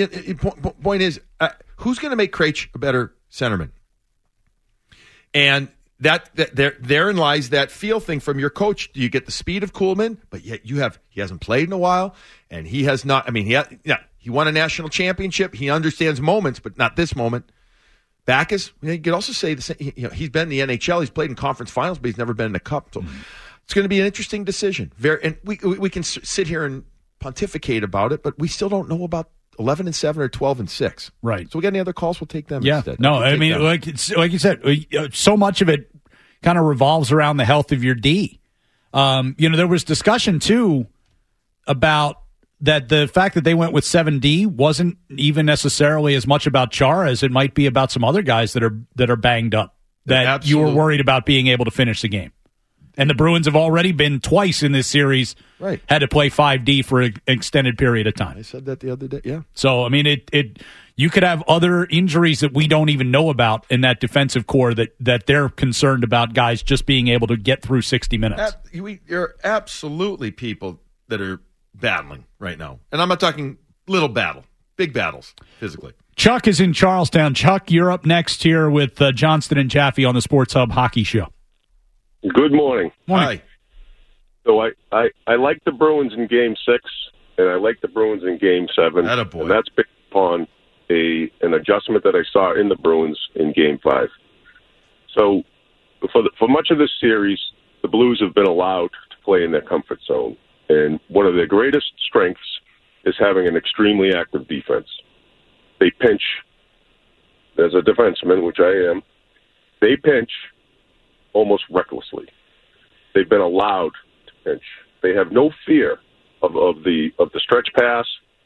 who's going to make Krejci a better centerman? And that therein lies that feel thing from your coach. Do you get the speed of Kuhlman, but yet he hasn't played in a while, and he has not. I mean, he won a national championship. He understands moments, but not this moment. Backes, you could also say the same. He's been in the NHL. He's played in conference finals, but he's never been in a cup. So it's going to be an interesting decision. And we can sit here and pontificate about it, but we still don't know about 11-7 or 12-6. Right. So we got any other calls? We'll take them instead. No, I mean, like you said, so much of it kind of revolves around the health of your D. There was discussion too about that the fact that they went with 7D wasn't even necessarily as much about Chara as it might be about some other guys that are banged up, that you were worried about being able to finish the game. And the Bruins have already been twice in this series, had to play 5D for an extended period of time. I said that the other day, yeah. So, I mean, you could have other injuries that we don't even know about in that defensive core that they're concerned about guys just being able to get through 60 minutes. There are absolutely people that are battling right now. And I'm not talking little battle, big battles physically. Chuck is in Charlestown. Chuck, you're up next here with Johnston and Jaffe on the Sports Hub Hockey Show. Good morning. Hi. So I like the Bruins in Game 6, and I like the Bruins in Game 7. Attaboy. And that's based upon an adjustment that I saw in the Bruins in Game 5. So for much of this series, the Blues have been allowed to play in their comfort zone. And one of their greatest strengths is having an extremely active defense. They pinch. As a defenseman, which I am, they pinch almost recklessly. They've been allowed to pinch. They have no fear of the stretch pass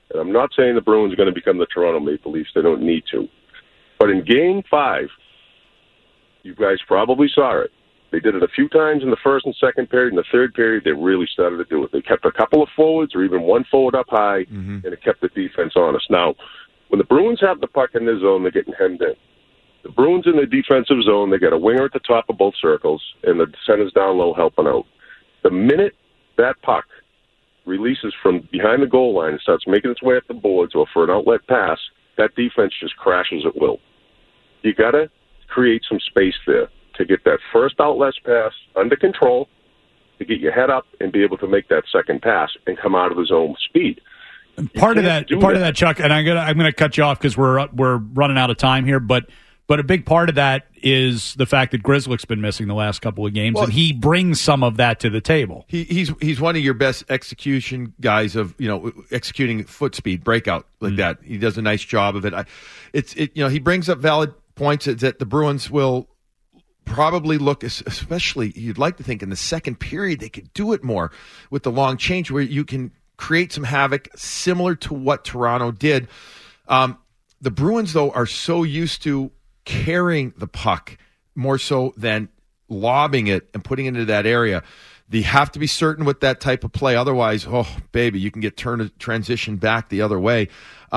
and I'm not saying the Bruins are going to become the Toronto Maple Leafs. They don't need to. But in Game 5, you guys probably saw it. They did it a few times in the first and second period. In the third period, they really started to do it. They kept a couple of forwards or even one forward up high, and it kept the defense honest. Now, when the Bruins have the puck in their zone, they're getting hemmed in. The Bruins in the defensive zone, they got a winger at the top of both circles, and the center's down low helping out. The minute that puck releases from behind the goal line and starts making its way up the boards or for an outlet pass, that defense just crashes at will. You got to create some space there to get that first outlet pass under control, to get your head up and be able to make that second pass and come out of the zone with speed. Part of that, Chuck, and I'm gonna cut you off because we're running out of time here, but a big part of that is the fact that Grzelcyk's been missing the last couple of games, and he brings some of that to the table. He's one of your best execution guys of executing foot speed breakout like that. He does a nice job of it. He brings up valid points that the Bruins will probably look, especially you'd like to think in the second period they could do it more with the long change where you can create some havoc similar to what Toronto did. The Bruins, though, are so used to carrying the puck more so than lobbing it and putting it into that area. They have to be certain with that type of play. Otherwise, oh, baby, you can get transition back the other way.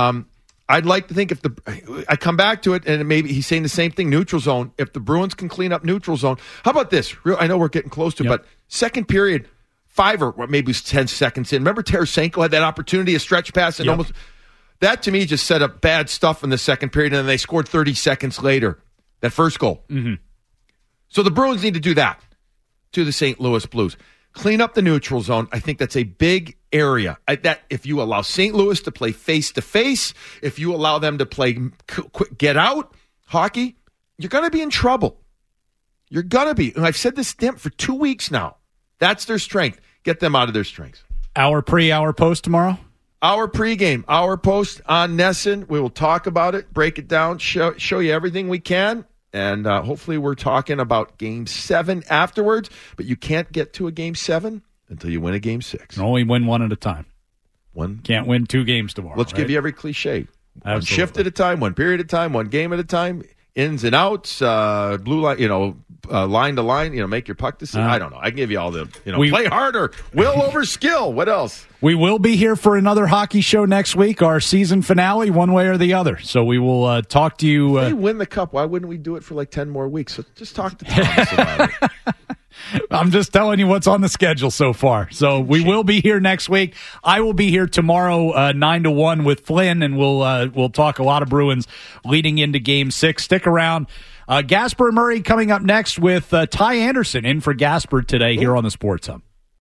I'd like to think I come back to it, and maybe he's saying the same thing, neutral zone. If the Bruins can clean up neutral zone, how about this? I know we're getting close to it, but second period, 5 or maybe it was 10 seconds in. Remember Tarasenko had that opportunity, a stretch pass, and almost... That, to me, just set up bad stuff in the second period, and then they scored 30 seconds later, that first goal. Mm-hmm. So the Bruins need to do that to the St. Louis Blues. Clean up the neutral zone. I think that's a big area. That if you allow St. Louis to play face-to-face, if you allow them to play get-out hockey, you're going to be in trouble. You're going to be. And I've said this for 2 weeks now. That's their strength. Get them out of their strengths. Hour pre, hour post tomorrow? Our pregame, our post on Nesson. We will talk about it, break it down, show you everything we can, and hopefully we're talking about Game 7 afterwards. But you can't get to a Game 7 until you win a Game 6. You only win one at a time. Can't win 2 games tomorrow. Let's give you every cliche. Absolutely. One shift at a time, one period at a time, one game at a time, ins and outs, blue line, line to line, make your puck decision. I don't know. I can give you all the, play harder, will over skill. What else? We will be here for another hockey show next week, our season finale, one way or the other. So we will talk to you. If they win the cup, why wouldn't we do it for like 10 more weeks? So just talk to Thomas about it. I'm just telling you what's on the schedule so far. So we will be here next week. I will be here tomorrow, 9 to 1 with Flynn, and we'll talk a lot of Bruins leading into Game 6. Stick around. Gasper and Murray coming up next with Ty Anderson in for Gasper today here on the Sports Hub.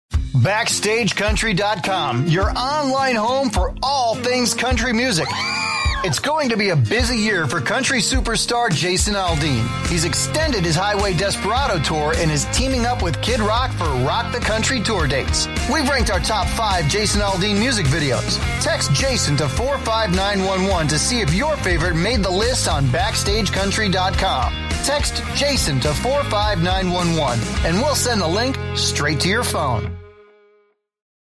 BackstageCountry.com, your online home for all things country music. It's going to be a busy year for country superstar Jason Aldean. He's extended his Highway Desperado tour and is teaming up with Kid Rock for Rock the Country tour dates. We've ranked our top 5 Jason Aldean music videos. Text Jason to 45911 to see if your favorite made the list on BackstageCountry.com. Text Jason to 45911 and we'll send the link straight to your phone.